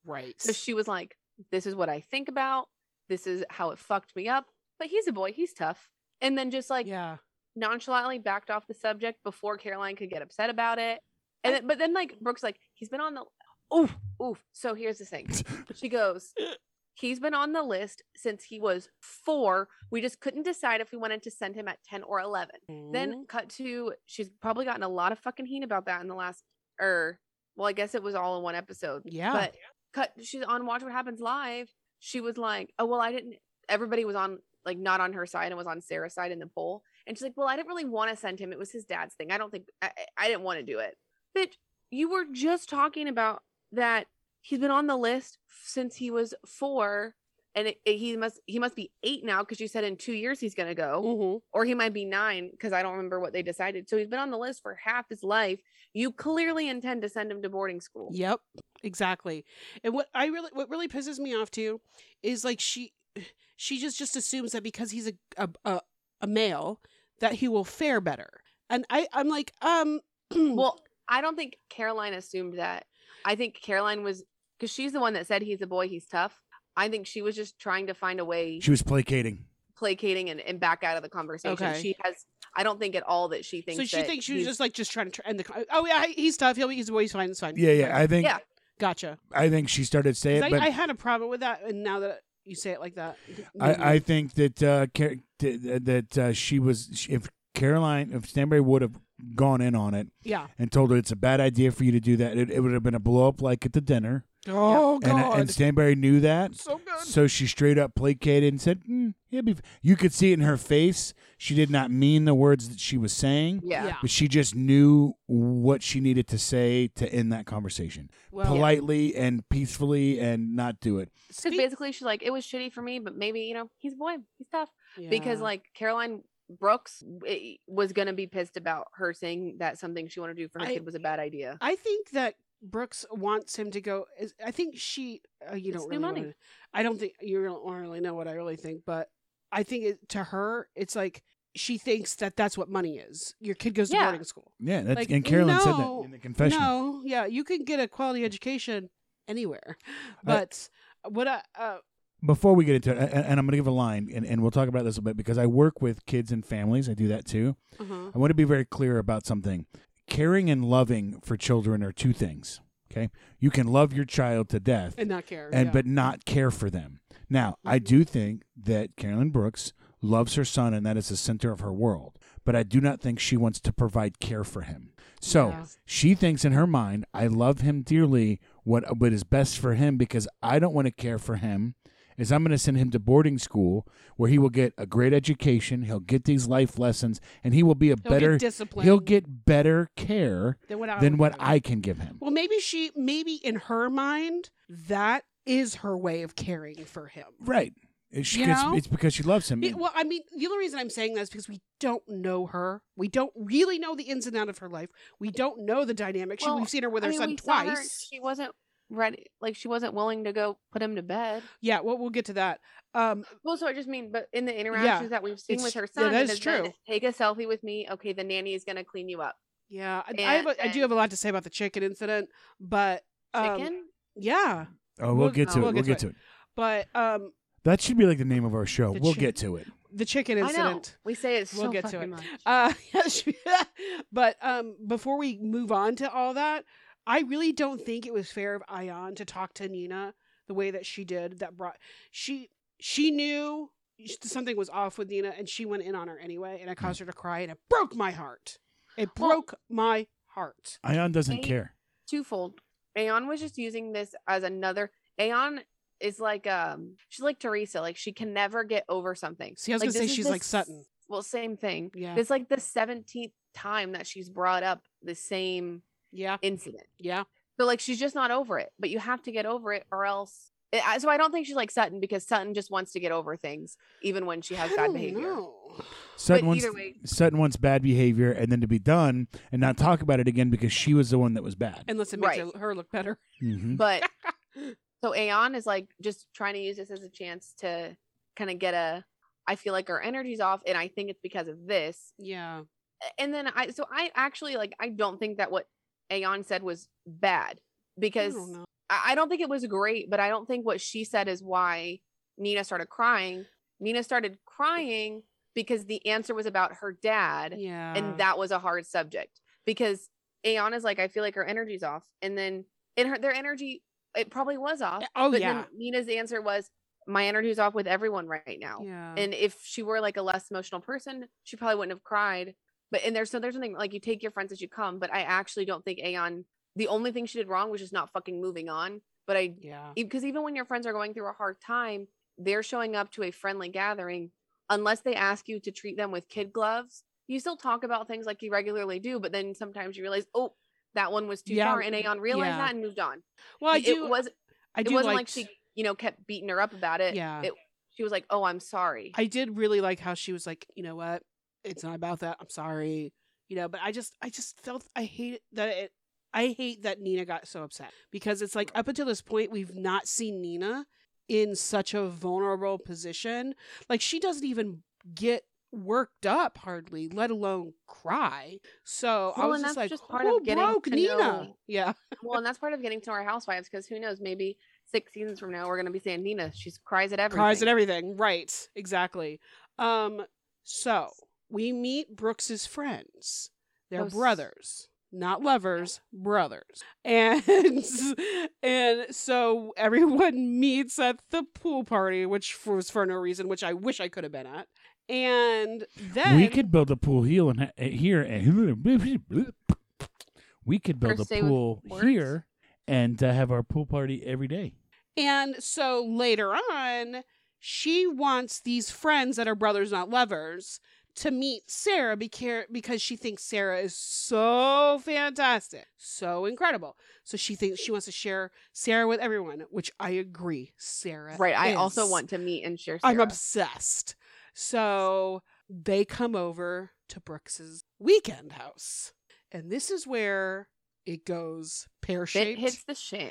Right. So she was like, this is what I think about. This is how it fucked me up. But he's a boy. He's tough. And then just like yeah. nonchalantly backed off the subject before Caroline could get upset about it. And then, but then like Brooke's like, he's been on the oof. So here's the thing. She goes, he's been on the list since he was 4. We just couldn't decide if we wanted to send him at 10 or 11. Then cut to, she's probably gotten a lot of fucking heat about that in the last, well, I guess it was all in one episode. Yeah. But she's on Watch What Happens Live. She was like, oh, well, everybody was on, like, not on her side and was on Sarah's side in the poll. And she's like, well, I didn't really want to send him. It was his dad's thing. I didn't want to do it. Bitch, you were just talking about that he's been on the list since he was 4, and he must be 8 now because you said in 2 years he's gonna go, or he might be 9 because I don't remember what they decided. So he's been on the list for half his life. You clearly intend to send him to boarding school. Yep, exactly. And what really pisses me off too is like she just assumes that because he's a male that he will fare better, and I'm like well, I don't think Caroline assumed that. I think Caroline was, because she's the one that said he's a boy, he's tough. I think she was just trying to find a way. She was placating and back out of the conversation. Okay. I don't think at all that she thinks. So she thinks she was just trying to end the. Oh yeah, he's tough. He's a boy. He's fine. It's fine. Yeah. I think. Yeah. Gotcha. I think she started saying it, but I had a problem with that, and now that you say it like that, I think that if Stanbury would have gone in on it, and told her it's a bad idea for you to do that, it would have been a blow up like at the dinner. Oh God! And Stanbury knew that, so good. So she straight up placated and said, you could see it in her face. She did not mean the words that she was saying, but she just knew what she needed to say to end that conversation politely and peacefully, and not do it. Because basically she's like, it was shitty for me, but maybe he's a boy, he's tough. Because like Caroline Brooks was gonna be pissed about her saying that something she wanted to do for her kid was a bad idea. I think that Brooks wants him to go. I think she. You don't really money. I don't think you don't really know what I really think, but I think to her, it's like she thinks that that's what money is. Your kid goes to boarding school. Yeah, that's, and Carolyn said that in the confession. No, yeah, you can get a quality education anywhere, but before we get into it, and I'm going to give a line, and we'll talk about this a bit, because I work with kids and families. I do that too. I want to be very clear about something. Caring and loving for children are two things. Okay, you can love your child to death and not care, but not care for them. Now, I do think that Carolyn Brooks loves her son, and that is the center of her world. But I do not think she wants to provide care for him. So she thinks in her mind, I love him dearly. What is best for him, because I don't want to care for him, is I'm going to send him to boarding school where he will get a great education. He'll get these life lessons, and he will be he'll get better care than what I can give him. Well, maybe in her mind, that is her way of caring for him. Right. It's because she loves him. Well, I mean, the only reason I'm saying that is because we don't know her. We don't really know the ins and outs of her life. We don't know the dynamic. We've seen her with her son twice. She wasn't ready, like she wasn't willing to go put him to bed. Yeah, well, we'll get to that. Well, so I just mean, but in the interactions that we've seen with her son, that is true. Take a selfie with me. Okay, the nanny is gonna clean you up. Yeah, I do have a lot to say about the chicken incident, but chicken. Yeah. Oh, we'll get to it. But that should be like the name of our show. We'll get to it. The chicken incident. I know. We say it. We'll get to it. Much. But before we move on to all that, I really don't think it was fair of Ayan to talk to Nina the way that she did. She knew something was off with Nina, and she went in on her anyway, and it caused her to cry, and it broke my heart. It broke my heart. Ayan doesn't care. Twofold. Ayan was just using this as another. Ayan is like she's like Teresa. Like she can never get over something. See, I was gonna say she's like Sutton. Well, same thing. Yeah. It's like the 17th time that she's brought up the same incident. Yeah. So like she's just not over it, but you have to get over it or else. So I don't think she's like Sutton, because Sutton just wants to get over things even when she has bad behavior. Sutton wants bad behavior and then to be done and not talk about it again because she was the one that was bad. Unless it makes her look better. Mm-hmm. But so Ayan is like just trying to use this as a chance to kind of get I feel like her energy's off, and I think it's because of this. Yeah. And then I actually I don't think that what Ayan said was bad, because I don't think it was great, but I don't think what she said is why Nina started crying. Nina started crying because the answer was about her dad. Yeah. And that was a hard subject because Ayanna's like, I feel like her energy's off. And then their energy, it probably was off. Oh, but yeah. then Nina's answer was, my energy's off with everyone right now. Yeah. And if she were like a less emotional person, she probably wouldn't have cried. And there's something like, you take your friends as you come, but I actually don't think Ayan, the only thing she did wrong was just not fucking moving on. But because even when your friends are going through a hard time, they're showing up to a friendly gathering. Unless they ask you to treat them with kid gloves, you still talk about things like you regularly do. But then sometimes you realize, oh, that one was too far. And Ayan realized that and moved on. Well, it wasn't like she, kept beating her up about it. Yeah. She was like, oh, I'm sorry. I did really like how she was like, you know what? It's not about that. I'm sorry. But I just felt I hate that Nina got so upset because it's like up until this point, we've not seen Nina in such a vulnerable position. Like she doesn't even get worked up hardly, let alone cry. So I was just like, who broke Nina? Yeah. Well, and that's part of getting to know our housewives because who knows, maybe 6 seasons from now we're going to be saying Nina, she cries at everything. Right. Exactly. So we meet Brooks's friends. They're brothers. Not lovers, brothers. And so everyone meets at the pool party, which was for no reason, which I wish I could have been at. And then we could build a pool here we could build a pool here and have our pool party every day. And so later on, she wants these friends that are brothers, not lovers, to meet Sarah because she thinks Sarah is so fantastic, so incredible. So she thinks she wants to share Sarah with everyone, which I agree. Sarah, right? I also want to meet and share Sarah. I'm obsessed. So they come over to Brooks's weekend house, and this is where it goes pear-shaped. It hits the shan.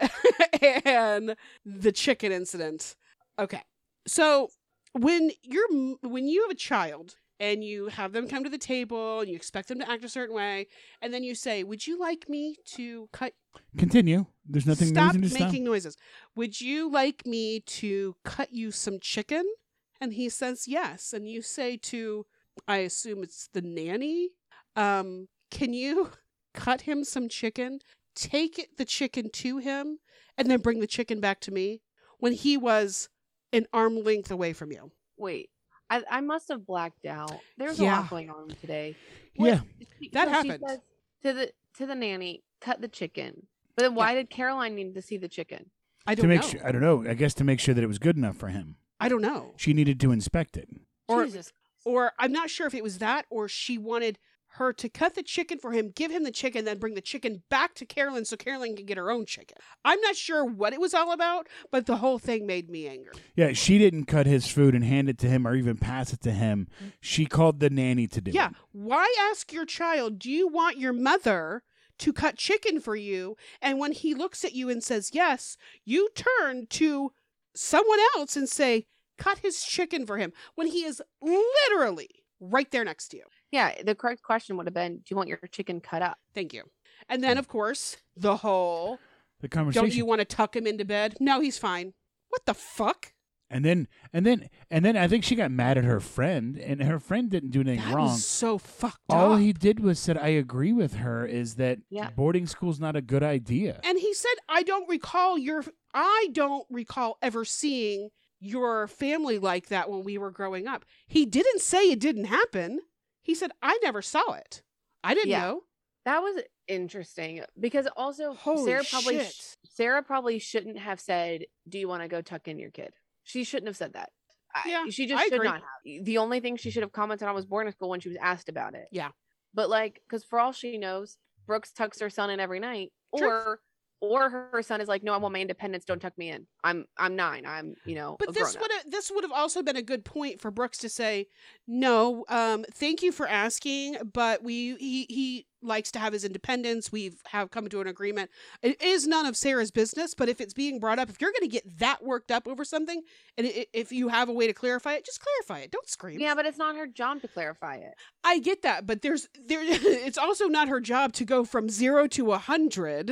And the chicken incident. Okay, so when you have a child and you have them come to the table and you expect them to act a certain way, and then you say, would you like me to cut... Continue. There's nothing... Stop making noises. Would you like me to cut you some chicken? And he says yes. And you say to, I assume it's the nanny, can you cut him some chicken, take the chicken to him, and then bring the chicken back to me when he was an arm length away from you? Wait. I must have blacked out. There's a lot going on today. That happened. She says to the nanny, cut the chicken. But then why did Caroline need to see the chicken? I don't know. I don't know. I guess to make sure that it was good enough for him. I don't know. She needed to inspect it. Or I'm not sure if it was that or she wanted her to cut the chicken for him, give him the chicken, then bring the chicken back to Carolyn so Carolyn can get her own chicken. I'm not sure what it was all about, but the whole thing made me angry. Yeah, she didn't cut his food and hand it to him or even pass it to him. She called the nanny to do it. Yeah, why ask your child, do you want your mother to cut chicken for you? And when he looks at you and says yes, you turn to someone else and say, cut his chicken for him, when he is literally right there next to you. Yeah, the correct question would have been, do you want your chicken cut up? Thank you. And then, of course, the conversation. Don't you want to tuck him into bed? No, he's fine. What the fuck? And then I think she got mad at her friend, and her friend didn't do anything wrong. That was so fucked up. All he did was said, I agree with her, is that boarding school's not a good idea. And he said, I don't recall ever seeing your family like that when we were growing up. He didn't say it didn't happen. He said, I never saw it. I didn't know. That was interesting because also Sarah probably shouldn't have said, do you want to go tuck in your kid? She shouldn't have said that. She just should not have. The only thing she should have commented on was boarding school when she was asked about it. Yeah. But because for all she knows, Brooks tucks her son in every night. Truth. Or her son is like, no, I want my independence. Don't tuck me in. I'm 9. I'm, But this would have also been a good point for Brooks to say, no, thank you for asking, but he likes to have his independence. Have come to an agreement. It is none of Sarah's business, but if it's being brought up, if you're going to get that worked up over something, and if you have a way to clarify it, just clarify it. Don't scream. Yeah, but it's not her job to clarify it. I get that, but it's also not her job to go from 0 to 100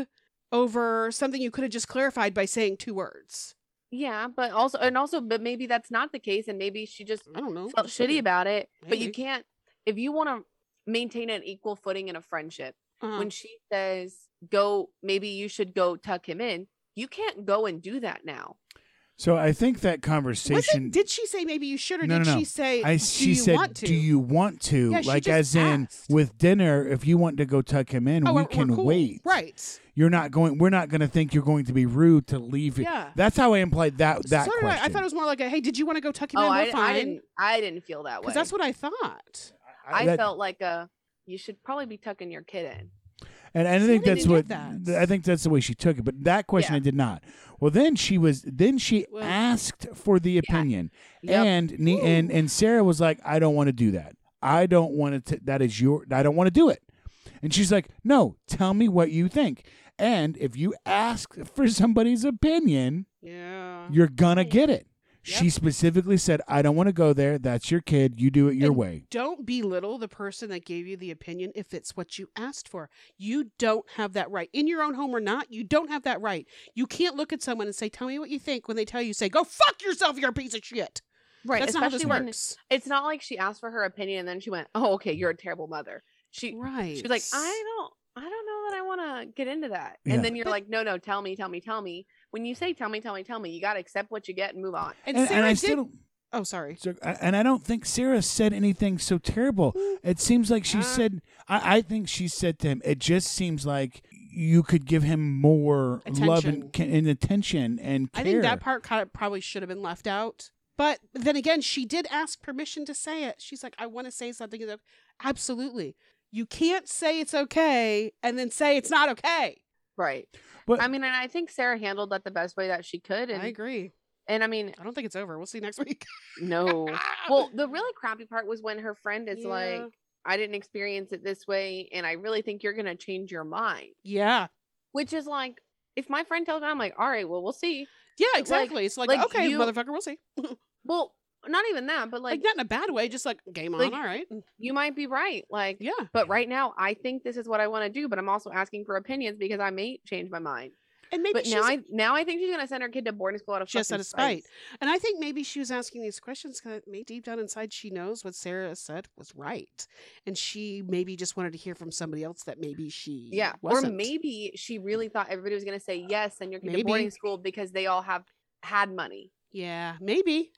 over something you could have just clarified by saying 2 words. Yeah, but maybe that's not the case, and maybe she just I don't know. felt shitty about it. But you Maybe. can't, if you want to maintain an equal footing in a friendship, Uh-huh. when she says maybe you should go tuck him in, you can't go and do that now. So I think that conversation. Did she say maybe you should, or No, did no, no. she say She do you said, want to? "Do you want to?" Yeah, she like just as in asked. with dinner. If you want to go tuck him in, Oh, we we're can cool. wait. Right. You're not going. We're not going to think you're going to be rude to leave it. Yeah. That's how I implied that So did question. I thought it was more like a, hey, did you want to go tuck him in? We're I fine. didn't feel that way. Because that's what I thought. I felt like you should probably be tucking your kid in. And I See, think I that's didn't what get that. I think that's the way she took it. But that question Yeah. I did not. Well, then she Well, asked for the opinion, Yep. and Sarah was like, I don't want to do that. I don't want to. I don't want to do it. And she's like, no, tell me what you think. And if you ask for somebody's opinion, Yeah. you're gonna get it. Yep. She specifically said, I don't want to go there. That's your kid. You do it your And way. Don't belittle the person that gave you the opinion if it's what you asked for. You don't have that right. In your own home or not, you don't have that right. You can't look at someone and say, tell me what you think. When they tell you, say, go fuck yourself, you're a piece of shit. Right. That's not how this Especially when works. it's not like she asked for her opinion and then she went, "Oh, okay, you're a terrible mother." She Right. was like, I don't know that I want to get into that. Yeah. And then you're like, no, tell me. When you say tell me, you got to accept what you get and move on. And And Sarah I did. still. Oh, sorry. So, and I don't think Sarah said anything so terrible. It seems like she said, I think she said to him, it just seems like you could give him more love and attention and care. I think that part probably should have been left out. But then again, she did ask permission to say it. She's like, I want to say something. Absolutely. You can't say it's okay and then say it's not okay. Right. But- I mean, and I think Sarah handled that the best way that she could. And I agree. And I mean, I don't think it's over. We'll see next week. no. Well, the really crappy part was when her friend is Yeah. like, I didn't experience it this way, and I really think you're gonna change your mind. Yeah. Which is like, if my friend tells me, I'm like, all right, well, we'll see. Yeah, Like- exactly. It's like, like okay, you- motherfucker, we'll see. Well, not even that, but Like, like, not in a bad way, just like game on, like, all right. you might be right. Like, Yeah. but right now, I think this is what I want to do, but I'm also asking for opinions because I may change my mind. And maybe But she's now I think she's gonna send her kid to boarding school out of just fucking out of spite. And I think maybe she was asking these questions because maybe deep down inside she knows what Sarah said was right. And she maybe just wanted to hear from somebody else that maybe she Yeah, wasn't. or maybe she really thought everybody was gonna say yes, send your kid to Maybe. boarding school because they all have had money. Yeah, maybe.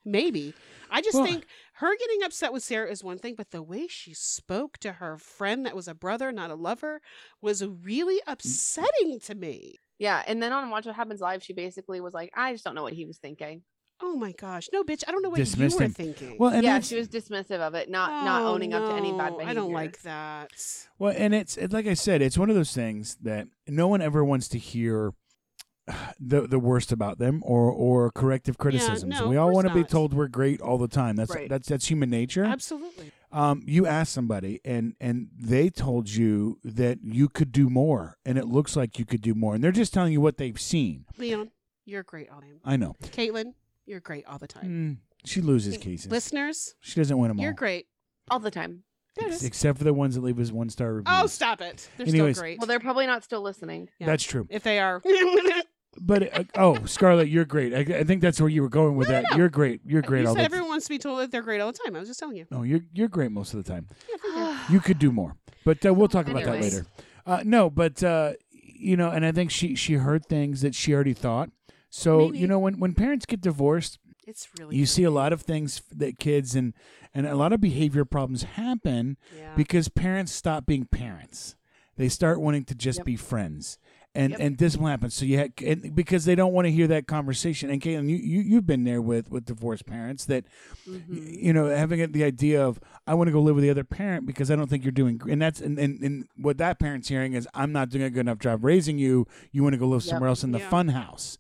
I just Well- think her getting upset with Sarah is one thing, but the way she spoke to her friend that was a brother, not a lover, was really upsetting to me. Yeah, and then on Watch What Happens Live, she basically was like, I just don't know what he was thinking. Oh my gosh. No, bitch, I don't know what Dismissed you were him. thinking. Well, and yeah, that's- she was dismissive of it, not owning up to any bad no, behavior. I don't like that. Well, and it's like I said, it's one of those things that no one ever wants to hear the worst about them or corrective criticisms. no, we of all course want to be not. told we're great all the time. That's Right. that's human nature. Absolutely. You asked somebody and they told you that you could do more, and it looks like you could do more, and they're just telling you what they've seen. Leon, you're great all the time. I know. Caitlin, you're great all the time. She loses cases. Listeners, She doesn't win them you're all. great. all the time. There it is. Except for the ones that leave us 1-star reviews. Oh, stop it. They're Anyways. still great. Well, they're probably not still listening. Yeah. That's true. If they are. But Scarlett, you're great. I think that's where you were going with that. no. You're great. You're great You all said the everyone wants to be told that they're great all the time. I was just telling you. No, you're great most of the time. You could do more, but we'll talk about that Anyways. later. No, but and I think she heard things that she already thought. So Maybe. when parents get divorced, It's really you see a lot of things that kids and a lot of behavior problems happen Yeah. because parents stop being parents. They start wanting to just be friends. And this will happen. So because they don't want to hear that conversation. And Caitlin, you've been there with divorced parents that, having the idea of I want to go live with the other parent because I don't think you're doing. And that's and what that parent's hearing is I'm not doing a good enough job raising you. You want to go live somewhere else in the Yeah. fun house.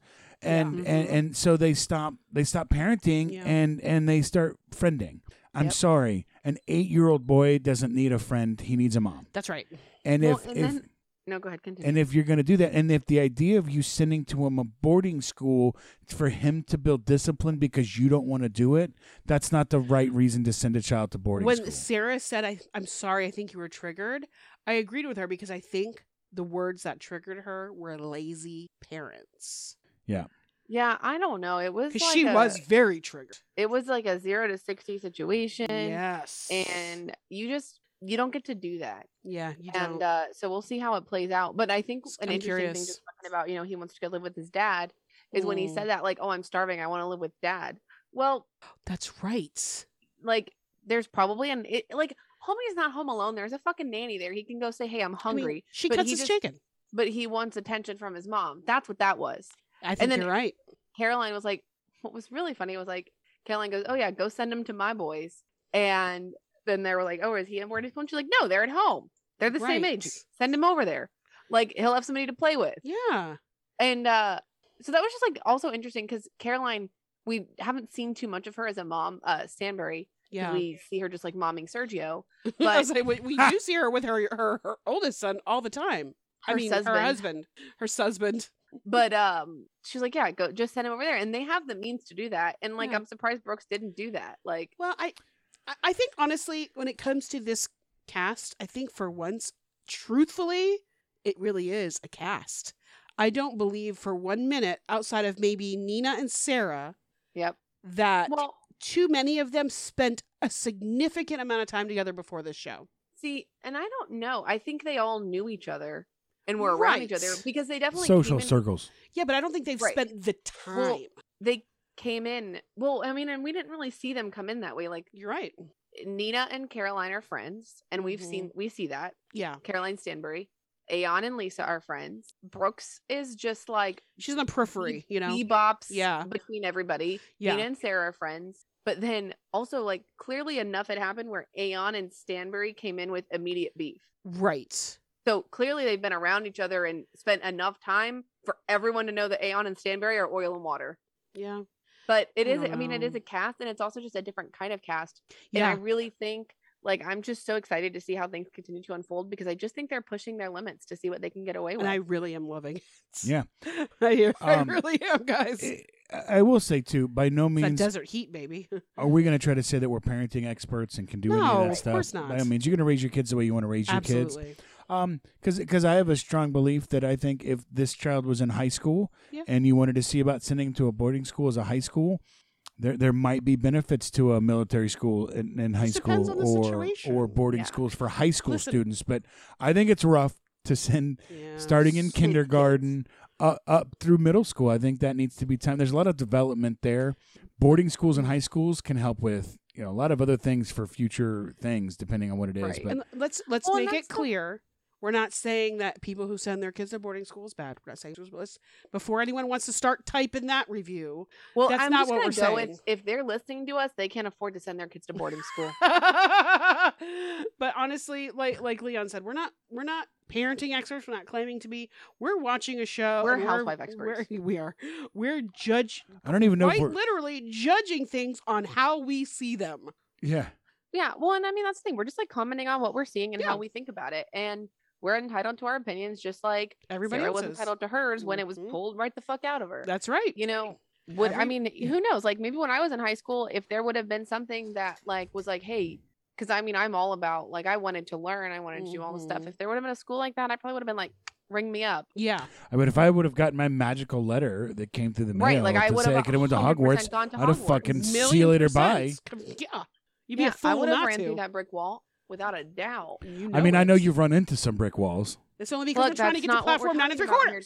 And so they stop parenting Yeah. and they start friending. I'm Yep. sorry, an 8-year-old boy doesn't need a friend. He needs a mom. That's right. And Well, if no, go ahead, continue. and if you're going to do that, and if the idea of you sending to him a boarding school for him to build discipline because you don't want to do it, that's not the right reason to send a child to boarding When school. Sarah said, I'm sorry, I think you were triggered, I agreed with her because I think the words that triggered her were lazy parents. Yeah. Yeah, I don't know. It was Because like she was very triggered. It was like a 0 to 60 situation. Yes. And you don't get to do that. Yeah, you And don't. so we'll see how it plays out. But I think an I'm interesting thing curious. just talking about, he wants to go live with his dad is when he said that, like, oh, I'm starving. I want to live with dad. Well, That's right. like, there's probably homie's not home alone. There's a fucking nanny there. He can go say, hey, I'm I mean, hungry. she but cuts he his just- chicken. But he wants attention from his mom. That's what that was. I think then- you're right. Caroline was like, what was really funny was like, Caroline goes, oh yeah, go send him to my boys. And then they were like, oh, is he where did he? She's like, no, they're at home. They're the same age. Right. Send him over there. Like he'll have somebody to play with. Yeah. And so that was just like also interesting because Caroline, we haven't seen too much of her as a mom, Stanbury. Yeah. We see her just like momming Sergio. I But was like, we do see her with her oldest son all the time. Her her husband. Her husband. but she's like, yeah, go just send him over there. And they have the means to do that. And like Yeah. I'm surprised Brooks didn't do that. Like Well, I think honestly, when it comes to this cast, I think for once, truthfully, it really is a cast. I don't believe for 1 minute, outside of maybe Nina and Sarah, yep. that Well, too many of them spent a significant amount of time together before this show. see, and I don't know. I think they all knew each other and were around each Right. other because they definitely Social came in- circles. Yeah, but I don't think they've Right. spent the time. Well, they came in. Well, I mean, and we didn't really see them come in that way. Like You're right. Nina and Caroline are friends, and Mhm. we see that. Yeah. Caroline Stanbury, Aeon and Lisa are friends. Brooks is just like She's on the periphery, you know? bebops Yeah. between everybody. Yeah. Nina and Sarah are friends. But then also like clearly enough had happened where Aeon and Stanbury came in with immediate beef. Right. So clearly they've been around each other and spent enough time for everyone to know that Aeon and Stanbury are oil and water. Yeah. But it I is, don't I mean, it is know. a cast and it's also just a different kind of cast. And I Yeah. really think, like, I'm just so excited to see how things continue to unfold because I just think they're pushing their limits to see what they can get away with. And I really am loving it. Yeah. I Um, really am, guys. I will say too, by no It's that means desert heat, baby. are we going to try to say that we're parenting experts and can do any No, of that of stuff. course not. By no means, you're going to raise your kids the way you want to raise your kids. Absolutely. Because I have a strong belief that I think if this child was in high school Yeah. and you wanted to see about sending him to a boarding school as a high school, there might be benefits to a military school in high Just depends school on the situation. or boarding Yeah. schools for high school Listen. students. But I think it's rough to send Yeah. starting in So kindergarten up through middle school. I think that needs to be time. There's a lot of development there. Boarding schools and high schools can help with a lot of other things for future things, depending on what it is. Right. But And let's Well, and make that's it the- clear. We're not saying that people who send their kids to boarding school is bad. We're not saying before anyone wants to start typing that review. well, that's I'm not just what gonna we're go saying. if they're listening to us, they can't afford to send their kids to boarding school. But honestly, like Leon said, we're not parenting experts. We're not claiming to be. We're watching a show. We're and housewife experts. We are. We're I don't even know if quite we're literally judging things on how we see them. yeah. Yeah, well, and I mean that's the thing. We're just like commenting on what we're seeing and Yeah. how we think about it, and we're entitled to our opinions, just like Everybody Sarah else was is. entitled to hers when it was Mhm. pulled right the fuck out of her. That's right. You know, I Every- mean, who knows? Like maybe when I was in high school, if there would have been something that like was like, hey, because I mean, I'm all about like I wanted to learn, I wanted to do all the stuff. Mhm. If there would have been a school like that, I probably would have been like, ring me up. Yeah. I mean, if I would have gotten my magical letter that came through the mail Right, like I to would say I have could have went to 100% Hogwarts, gone to I'd have Hogwarts. fucking see you Million later, bye. percent. Yeah. You'd be Yeah, a fool I would have not ran to. through that brick wall without a doubt. You I mean, I it. know you've run into some brick walls. It's only because Look, we're trying to that's get to not what we're platform 9 and talking about here 3/4.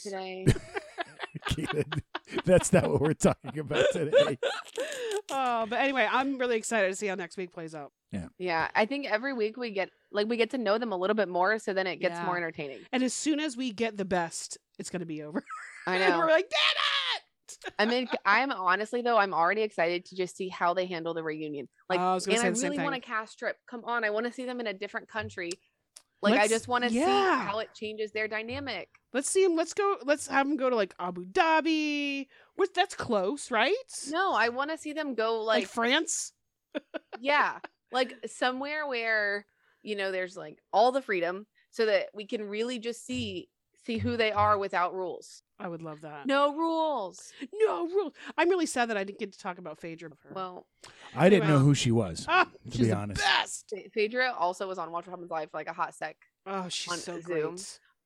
today. That's not what we're talking about today. Oh, but anyway, I'm really excited to see how next week plays out. Yeah, I think every week we get to know them a little bit more, so then it gets Yeah. more entertaining. And as soon as we get the best, it's going to be over. I And know. we're like, damn it! I mean, I'm honestly though, I'm already excited to just see how they handle the reunion. Like, Oh, I was gonna and say I the same really want a thing. cast trip. Come on, I want to see them in a different country. Like, I Let's- just want to see yeah. how it changes their dynamic. Let's see him. Let's have him go to like Abu Dhabi. That's close, right? No, I want to see them go Like like, France. yeah, like somewhere where there's like all the freedom, so that we can really just see who they are without rules. I would love that. No rules. No rules. I'm really sad that I didn't get to talk about Phaedra. Well, I didn't know Well. who she was. Ah, To she's be the honest. best. Phaedra also was on Watch What Happens Live for like a hot sec. Oh, she's On so Zoom. great.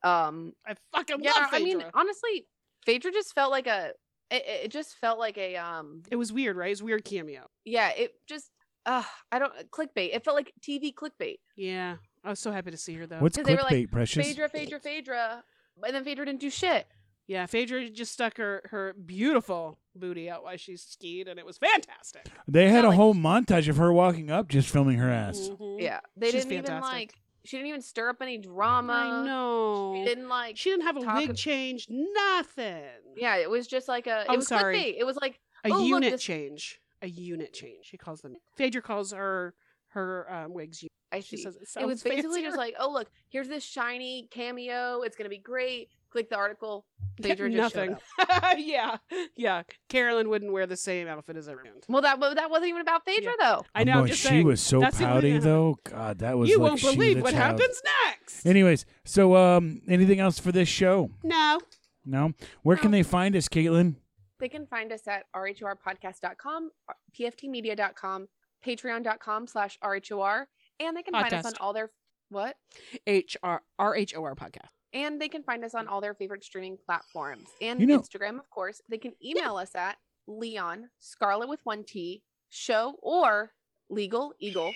I fucking Yeah, love Phaedra. I mean, honestly, Phaedra just felt like it just felt like a it was weird, right? It was a weird cameo. yeah, it just clickbait. It felt like TV clickbait. Yeah. I was so happy to see her though. What's 'Cause they were clickbait, like, Precious? Phaedra, and then Phaedra didn't do shit. Yeah, Phaedra just stuck her beautiful booty out while she skied, and it was fantastic. They had Yeah, a like- whole montage of her walking up, just filming her ass. Mhm. Yeah, they She's didn't even fantastic. she didn't even stir up any drama. I know. She didn't like. She didn't have a talk wig ab- change. Nothing. Yeah, it was just like a. I'm It was sorry. clickbait. It was like A oh, look, unit this- change. A unit change. She calls them. Phaedra calls her wigs. I She see. says it It sounds was basically fancier. just like, oh look, here's this shiny cameo. It's gonna be great. Click the article. Phaedra just showed nothing. up. yeah. Carolyn wouldn't wear the same outfit as everyone. Well, that wasn't even about Phaedra though. I know. I'm just she saying. was so That's the only pouty thing- though. God, that was You like won't she was believe a what child. happens next. Anyways, so anything else for this show? No. No. Where can No. they find us, Caitlin? They can find us at rhorpodcast.com, pftmedia.com, patreon.com/rhor, and they can find us on Podcast. all their what? RHOR podcast. And they can find us on all their favorite streaming platforms and You know- Instagram, of course. They can email us at Leon Scarlet with 1T show or Legal Eagle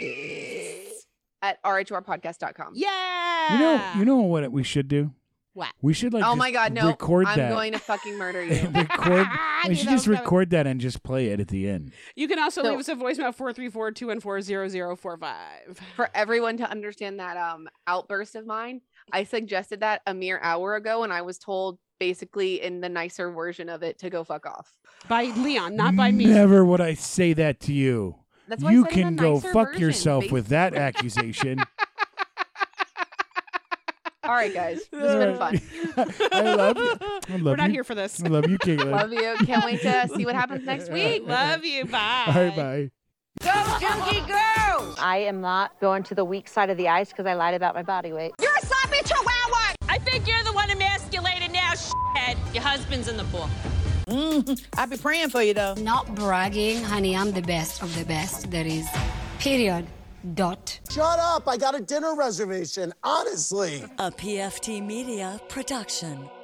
at rhorpodcast.com. Yeah. You know what we should do? What? We should like Oh just my God, no! record I'm that. going to fucking murder you. record. I We knew should that just was coming. record that and just play it at the end. You can also So- leave us a voicemail 434-214-0045. For everyone to understand that outburst of mine, I suggested that a mere hour ago, and I was told basically in the nicer version of it to go fuck off. By Leon, not by me. Never would I say that to you. That's why You I said in can a go nicer fuck version, yourself with that basically. accusation. All right, guys, this has been fun. I love you. I love We're not you. here for this. I love you, Caitlin. Love you. Can't wait to see what happens next week. Love you. Bye. All right, bye. I am not going to the weak side of the ice because I lied about my body weight. You're a sloppy chihuahua! I think you're the one emasculated now, shithead. Your husband's in the book. I'll be praying for you, though. Not bragging, honey, I'm the best of the best there is. Period. Dot. Shut up, I got a dinner reservation, honestly. A PFT Media production.